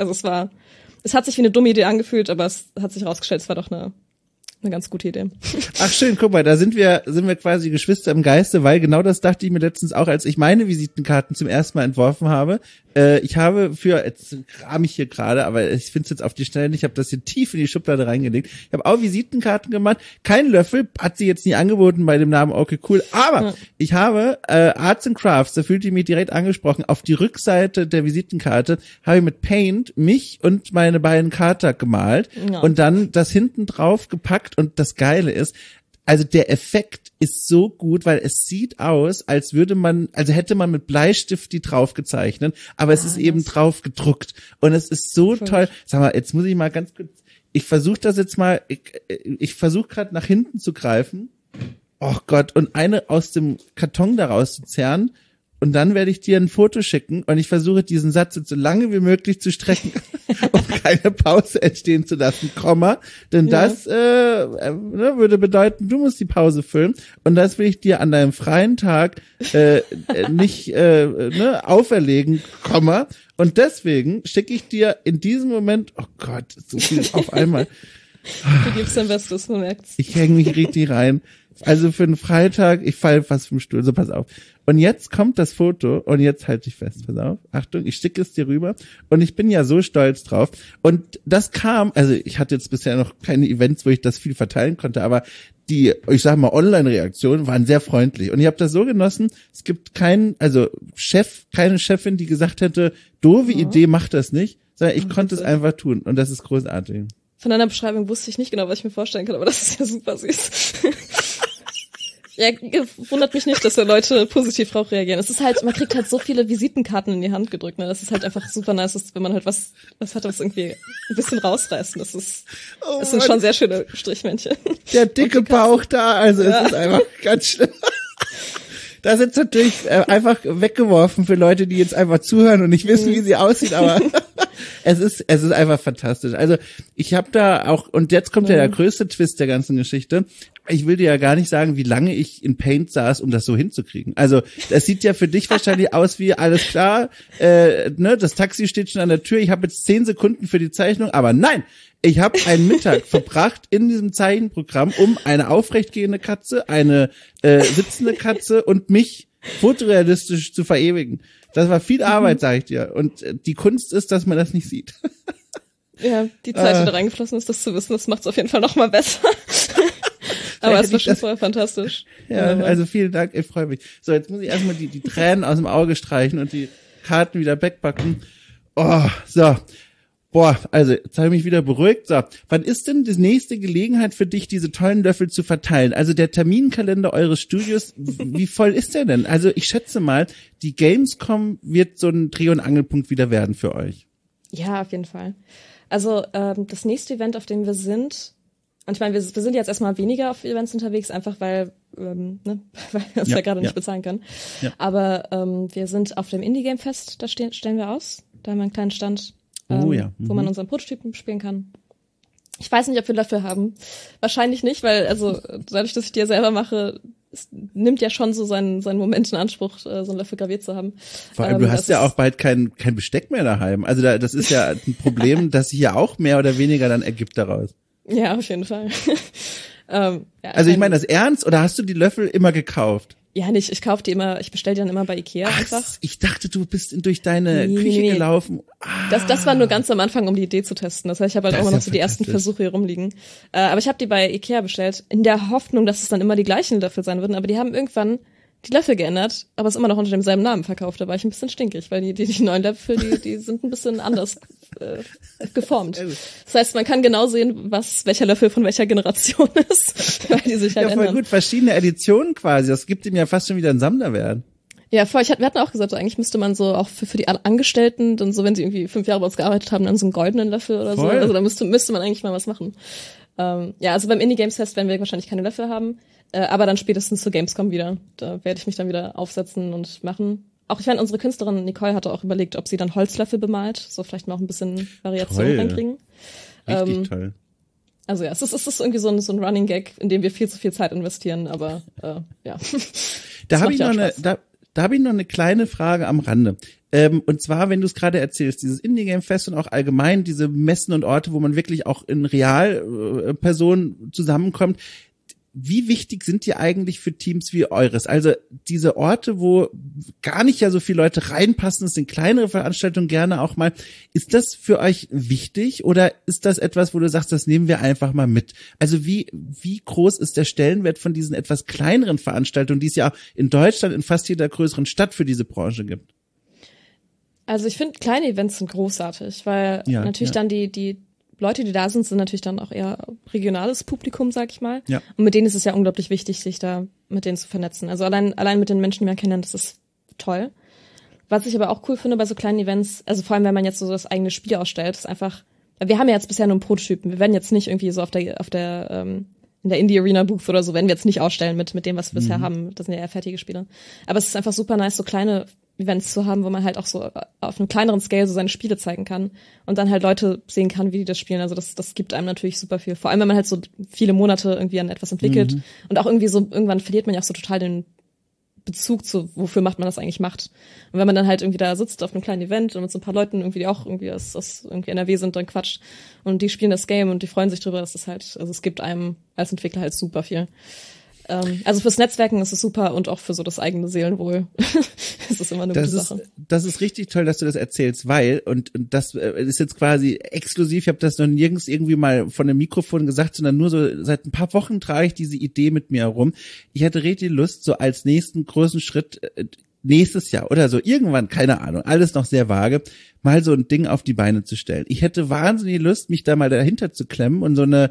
Es hat sich wie eine dumme Idee angefühlt, aber es hat sich herausgestellt, es war doch eine ganz gute Idee. Ach schön, guck mal, da sind wir quasi Geschwister im Geiste, weil genau das dachte ich mir letztens auch, als ich meine Visitenkarten zum ersten Mal entworfen habe. Ich habe jetzt kram ich hier gerade, aber ich finde es jetzt auf die Schnelle nicht, ich habe das hier tief in die Schublade reingelegt. Ich habe auch Visitenkarten gemacht, kein Löffel, hat sie jetzt nie angeboten bei dem Namen Okay Cool, aber ich habe Arts and Crafts, da fühlte ich mich direkt angesprochen, auf die Rückseite der Visitenkarte habe ich mit Paint mich und meine beiden Kater gemalt und dann das hinten drauf gepackt und das Geile ist, also der Effekt ist so gut, weil es sieht aus, als hätte man mit Bleistift die drauf gezeichnet, aber es ist eben drauf gedruckt und es ist so toll. Sag mal, jetzt muss ich mal ganz kurz, ich versuche das jetzt mal, ich versuche gerade nach hinten zu greifen. Oh Gott, und eine aus dem Karton daraus zu zerren. Und dann werde ich dir ein Foto schicken und ich versuche diesen Satz jetzt so lange wie möglich zu strecken, um keine Pause entstehen zu lassen, Komma. Denn das würde bedeuten, du musst die Pause füllen und das will ich dir an deinem freien Tag nicht auferlegen, Komma. Und deswegen schicke ich dir in diesem Moment, oh Gott, so viel auf einmal. Du gibst dein Bestes, man merkt's. Ich hänge mich richtig rein. Also für einen Freitag, ich falle fast vom Stuhl, so pass auf. Und jetzt kommt das Foto und jetzt halte ich fest, pass auf. Achtung, ich schicke es dir rüber und ich bin ja so stolz drauf. Und das kam, also ich hatte jetzt bisher noch keine Events, wo ich das viel verteilen konnte, aber die, ich sag mal, Online-Reaktionen waren sehr freundlich. Und ich habe das so genossen, es gibt keine Chefin, die gesagt hätte, doofe Idee, mach das nicht, sondern ich konnte es einfach tun und das ist großartig. Von deiner Beschreibung wusste ich nicht genau, was ich mir vorstellen kann, aber das ist ja super süß. Ja, wundert mich nicht, dass da Leute positiv drauf reagieren. Es ist halt, man kriegt halt so viele Visitenkarten in die Hand gedrückt, ne? Das ist halt einfach super nice, wenn man halt was hat, was irgendwie ein bisschen rausreißt. Das sind schon sehr schöne Strichmännchen. Der dicke Bauch da, also es ist einfach ganz schlimm. Das ist jetzt natürlich einfach weggeworfen für Leute, die jetzt einfach zuhören und nicht wissen, wie sie aussieht, aber es ist einfach fantastisch. Also ich habe da auch, und jetzt kommt ja der größte Twist der ganzen Geschichte. Ich will dir ja gar nicht sagen, wie lange ich in Paint saß, um das so hinzukriegen. Also das sieht ja für dich wahrscheinlich aus wie, alles klar, das Taxi steht schon an der Tür, ich habe jetzt 10 Sekunden für die Zeichnung, aber nein, ich habe einen Mittag verbracht in diesem Zeichenprogramm, um eine aufrechtgehende Katze, eine sitzende Katze und mich fotorealistisch zu verewigen. Das war viel Arbeit, sag ich dir. Und die Kunst ist, dass man das nicht sieht. Ja, die Zeit, die da reingeflossen ist, das zu wissen, das macht es auf jeden Fall noch mal besser. Aber es war schon voll fantastisch. Ja, also vielen Dank, ich freue mich. So, jetzt muss ich erstmal die Tränen aus dem Auge streichen und die Karten wieder wegpacken. Oh, so. Boah, also jetzt habe ich mich wieder beruhigt. So, wann ist denn die nächste Gelegenheit für dich, diese tollen Löffel zu verteilen? Also der Terminkalender eures Studios, wie voll ist der denn? Also ich schätze mal, die Gamescom wird so ein Dreh- und Angelpunkt wieder werden für euch. Ja, auf jeden Fall. Also das nächste Event, auf dem wir sind, und ich meine, wir sind jetzt erstmal weniger auf Events unterwegs, einfach weil weil wir uns ja gerade nicht bezahlen können. Ja. Aber wir sind auf dem Indie Game Fest, da stellen wir aus. Da haben wir einen kleinen Stand, wo man unseren Prototypen spielen kann. Ich weiß nicht, ob wir dafür haben. Wahrscheinlich nicht, weil also dadurch, dass ich die ja selber mache, es nimmt ja schon so seinen Moment in Anspruch, so einen Löffel graviert zu haben. Vor allem, du hast ja auch bald kein Besteck mehr daheim. Also das ist ja ein Problem, das sich ja auch mehr oder weniger dann ergibt daraus. Ja, auf jeden Fall. Also ich meine das ernst, oder hast du die Löffel immer gekauft? Ja, nicht. Ich kaufe die immer, ich bestelle die dann immer bei Ikea einfach. Ich dachte, du bist durch deine Küche gelaufen. Das war nur ganz am Anfang, um die Idee zu testen. Das heißt, ich habe halt auch noch so die ersten Versuche hier rumliegen. Aber ich habe die bei Ikea bestellt, in der Hoffnung, dass es dann immer die gleichen Löffel sein würden. Aber die haben irgendwann die Löffel geändert, aber es immer noch unter demselben Namen verkauft. Da war ich ein bisschen stinkig, weil die neuen Löffel, die sind ein bisschen anders geformt. Das heißt, man kann genau sehen, welcher Löffel von welcher Generation ist, weil die sich halt ändern. Ja, voll gut, verschiedene Editionen quasi. Das gibt ihm ja fast schon wieder einen Sammlerwert. Ja, wir hatten auch gesagt, so, eigentlich müsste man so auch für die Angestellten, dann so, wenn sie irgendwie 5 Jahre bei uns gearbeitet haben, dann so einen goldenen Löffel oder so. Also da müsste man eigentlich mal was machen. Ja, also beim Indie Games Fest werden wir wahrscheinlich keine Löffel haben, aber dann spätestens zur Gamescom wieder. Da werde ich mich dann wieder aufsetzen und machen. Auch, ich meine, unsere Künstlerin Nicole hatte auch überlegt, ob sie dann Holzlöffel bemalt, so vielleicht mal auch ein bisschen Variation reinkriegen. Richtig toll. Also ja, es ist irgendwie so ein Running Gag, in dem wir viel zu viel Zeit investieren, aber ja. Da habe ich noch eine kleine Frage am Rande. Und zwar, wenn du es gerade erzählst, dieses Indie-Game Fest und auch allgemein diese Messen und Orte, wo man wirklich auch in Realpersonen zusammenkommt. Wie wichtig sind die eigentlich für Teams wie eures? Also diese Orte, wo gar nicht ja so viele Leute reinpassen, es sind kleinere Veranstaltungen gerne auch mal. Ist das für euch wichtig oder ist das etwas, wo du sagst, das nehmen wir einfach mal mit? Also wie groß ist der Stellenwert von diesen etwas kleineren Veranstaltungen, die es ja in Deutschland in fast jeder größeren Stadt für diese Branche gibt? Also ich finde, kleine Events sind großartig, weil natürlich dann die Leute, die da sind natürlich dann auch eher regionales Publikum, sag ich mal. Ja. Und mit denen ist es ja unglaublich wichtig, sich da mit denen zu vernetzen. Also allein mit den Menschen, die man kennt, das ist toll. Was ich aber auch cool finde bei so kleinen Events, also vor allem, wenn man jetzt so das eigene Spiel ausstellt, ist einfach, wir haben ja jetzt bisher nur einen Prototypen. Wir werden jetzt nicht irgendwie so in der Indie Arena Booth oder so, werden wir jetzt nicht ausstellen mit dem, was wir bisher haben. Das sind ja eher fertige Spiele. Aber es ist einfach super nice, so kleine Events zu haben, wo man halt auch so auf einem kleineren Scale so seine Spiele zeigen kann und dann halt Leute sehen kann, wie die das spielen. Also das gibt einem natürlich super viel. Vor allem, wenn man halt so viele Monate irgendwie an etwas entwickelt und auch irgendwie so, irgendwann verliert man ja auch so total den Bezug zu, wofür man das eigentlich macht. Und wenn man dann halt irgendwie da sitzt auf einem kleinen Event und mit so ein paar Leuten irgendwie, die auch irgendwie aus irgendwie NRW sind, dann quatscht und die spielen das Game und die freuen sich drüber, dass das halt, also es gibt einem als Entwickler halt super viel. Also fürs Netzwerken ist es super und auch für so das eigene Seelenwohl ist es immer eine gute Sache. Das ist richtig toll, dass du das erzählst, weil, und das ist jetzt quasi exklusiv, ich habe das noch nirgends irgendwie mal von einem Mikrofon gesagt, sondern nur so seit ein paar Wochen trage ich diese Idee mit mir herum. Ich hatte richtig Lust, so als nächsten großen Schritt nächstes Jahr oder so, irgendwann, keine Ahnung, alles noch sehr vage, mal so ein Ding auf die Beine zu stellen. Ich hätte wahnsinnig Lust, mich da mal dahinter zu klemmen und so eine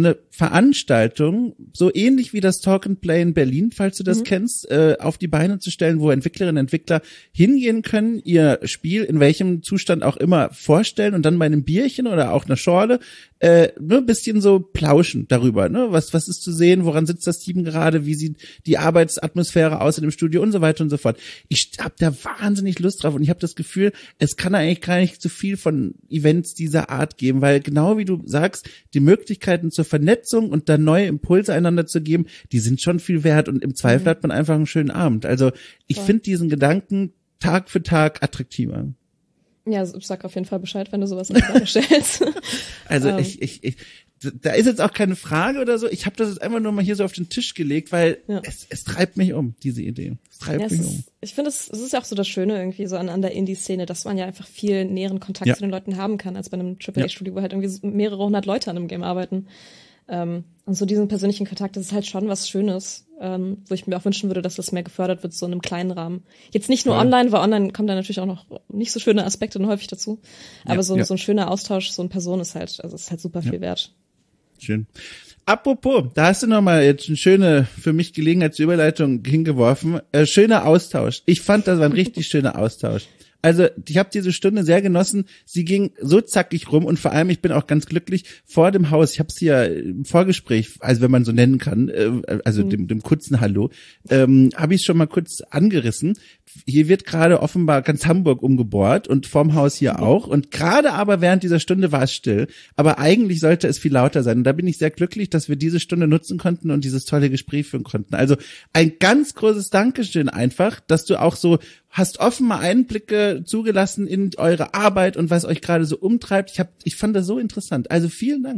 Veranstaltung, so ähnlich wie das Talk and Play in Berlin, falls du das kennst, auf die Beine zu stellen, wo Entwicklerinnen und Entwickler hingehen können, ihr Spiel in welchem Zustand auch immer vorstellen und dann bei einem Bierchen oder auch einer Schorle nur ein bisschen so plauschen darüber, ne? Was ist zu sehen, woran sitzt das Team gerade, wie sieht die Arbeitsatmosphäre aus in dem Studio und so weiter und so fort. Ich habe da wahnsinnig Lust drauf und ich habe das Gefühl, es kann eigentlich gar nicht zu viel von Events dieser Art geben, weil genau wie du sagst, die Möglichkeiten zur Vernetzung und dann neue Impulse einander zu geben, die sind schon viel wert und im Zweifel hat man einfach einen schönen Abend. Also ich finde diesen Gedanken Tag für Tag attraktiver. Ja, sag auf jeden Fall Bescheid, wenn du sowas in Frage stellst. Also ich da ist jetzt auch keine Frage oder so. Ich habe das jetzt einfach nur mal hier so auf den Tisch gelegt, weil es treibt mich um, diese Idee. Es treibt mich um. Ich finde, es ist ja auch so das Schöne irgendwie so an der Indie-Szene, dass man ja einfach viel näheren Kontakt zu den Leuten haben kann, als bei einem AAA-Studio, wo halt irgendwie so mehrere hundert Leute an einem Game arbeiten. Und so diesen persönlichen Kontakt, das ist halt schon was Schönes, wo ich mir auch wünschen würde, dass das mehr gefördert wird, so in einem kleinen Rahmen. Jetzt nicht nur online, weil online kommen da natürlich auch noch nicht so schöne Aspekte häufig dazu. Aber so ein schöner Austausch, so in Person ist halt super viel wert. Schön. Apropos, da hast du nochmal jetzt eine schöne, für mich Gelegenheitsüberleitung hingeworfen. Schöner Austausch. Ich fand, das war ein richtig schöner Austausch. Also ich habe diese Stunde sehr genossen. Sie ging so zackig rum und vor allem, ich bin auch ganz glücklich, vor dem Haus, ich habe sie ja im Vorgespräch, also wenn man so nennen kann, also dem kurzen Hallo, habe ich schon mal kurz angerissen. Hier wird gerade offenbar ganz Hamburg umgebohrt und vorm Haus hier auch. Und gerade aber während dieser Stunde war es still. Aber eigentlich sollte es viel lauter sein. Und da bin ich sehr glücklich, dass wir diese Stunde nutzen konnten und dieses tolle Gespräch führen konnten. Also ein ganz großes Dankeschön einfach, dass du auch so hast offen mal Einblicke zugelassen in eure Arbeit und was euch gerade so umtreibt. Ich fand das so interessant. Also vielen Dank.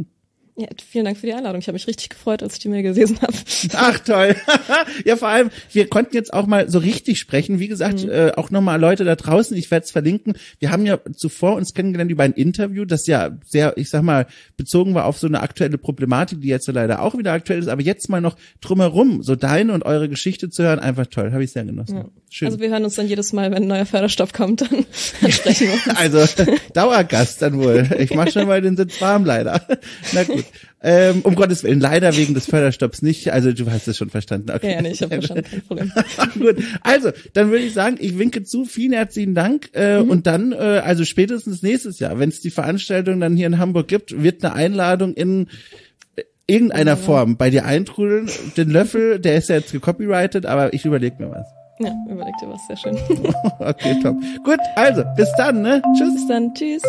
Ja, vielen Dank für die Einladung. Ich habe mich richtig gefreut, als ich die Mail gelesen habe. Ach, toll. Ja, vor allem, wir konnten jetzt auch mal so richtig sprechen. Wie gesagt, auch nochmal Leute da draußen, ich werde es verlinken. Wir haben ja zuvor uns kennengelernt über ein Interview, das ja sehr, ich sag mal, bezogen war auf so eine aktuelle Problematik, die jetzt so leider auch wieder aktuell ist. Aber jetzt mal noch drumherum, so deine und eure Geschichte zu hören, einfach toll. Habe ich sehr genossen. Ja. Schön. Also wir hören uns dann jedes Mal, wenn ein neuer Förderstoff kommt, dann sprechen wir uns. Also Dauergast dann wohl. Ich mach schon mal den Sitz warm, leider. Na gut. Um Gottes Willen, leider wegen des Förderstopps nicht. Also du hast es schon verstanden. Okay. Ja, nee, ich habe verstanden, kein Problem. Gut, also dann würde ich sagen, ich winke zu. Vielen herzlichen Dank. Und dann, also spätestens nächstes Jahr, wenn es die Veranstaltung dann hier in Hamburg gibt, wird eine Einladung in irgendeiner Form bei dir eintrudeln. Den Löffel, der ist ja jetzt gecopyrightet, aber ich überlege mir was. Ja, überleg dir was, sehr schön. Okay, top. Gut, also, bis dann, ne? Tschüss. Bis dann, tschüss.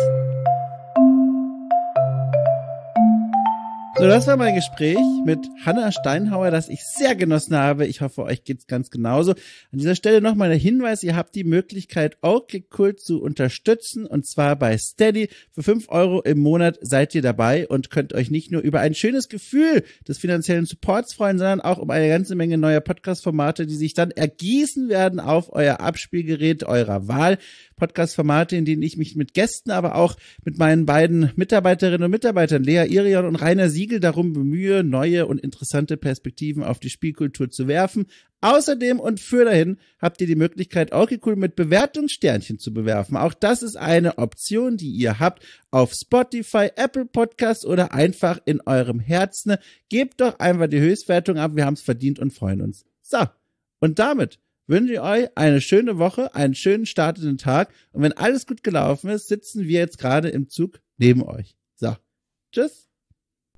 So, das war mein Gespräch mit Hannah Steinhauer, das ich sehr genossen habe. Ich hoffe, euch geht's ganz genauso. An dieser Stelle nochmal der Hinweis, ihr habt die Möglichkeit, okay Kult zu unterstützen, und zwar bei Steady. Für 5 € im Monat seid ihr dabei und könnt euch nicht nur über ein schönes Gefühl des finanziellen Supports freuen, sondern auch um eine ganze Menge neuer Podcast-Formate, die sich dann ergießen werden auf euer Abspielgerät eurer Wahl. Podcast-Formate, in denen ich mich mit Gästen, aber auch mit meinen beiden Mitarbeiterinnen und Mitarbeitern, Lea Irion und Rainer Siegel, darum bemühe, neue und interessante Perspektiven auf die Spielkultur zu werfen. Außerdem und für dahin habt ihr die Möglichkeit, okay cool mit Bewertungssternchen zu bewerfen. Auch das ist eine Option, die ihr habt auf Spotify, Apple Podcasts oder einfach in eurem Herzen. Gebt doch einfach die Höchstwertung ab, wir haben es verdient und freuen uns. So, und damit wünsche ich euch eine schöne Woche, einen schönen Start in den Tag, und wenn alles gut gelaufen ist, sitzen wir jetzt gerade im Zug neben euch. So, tschüss.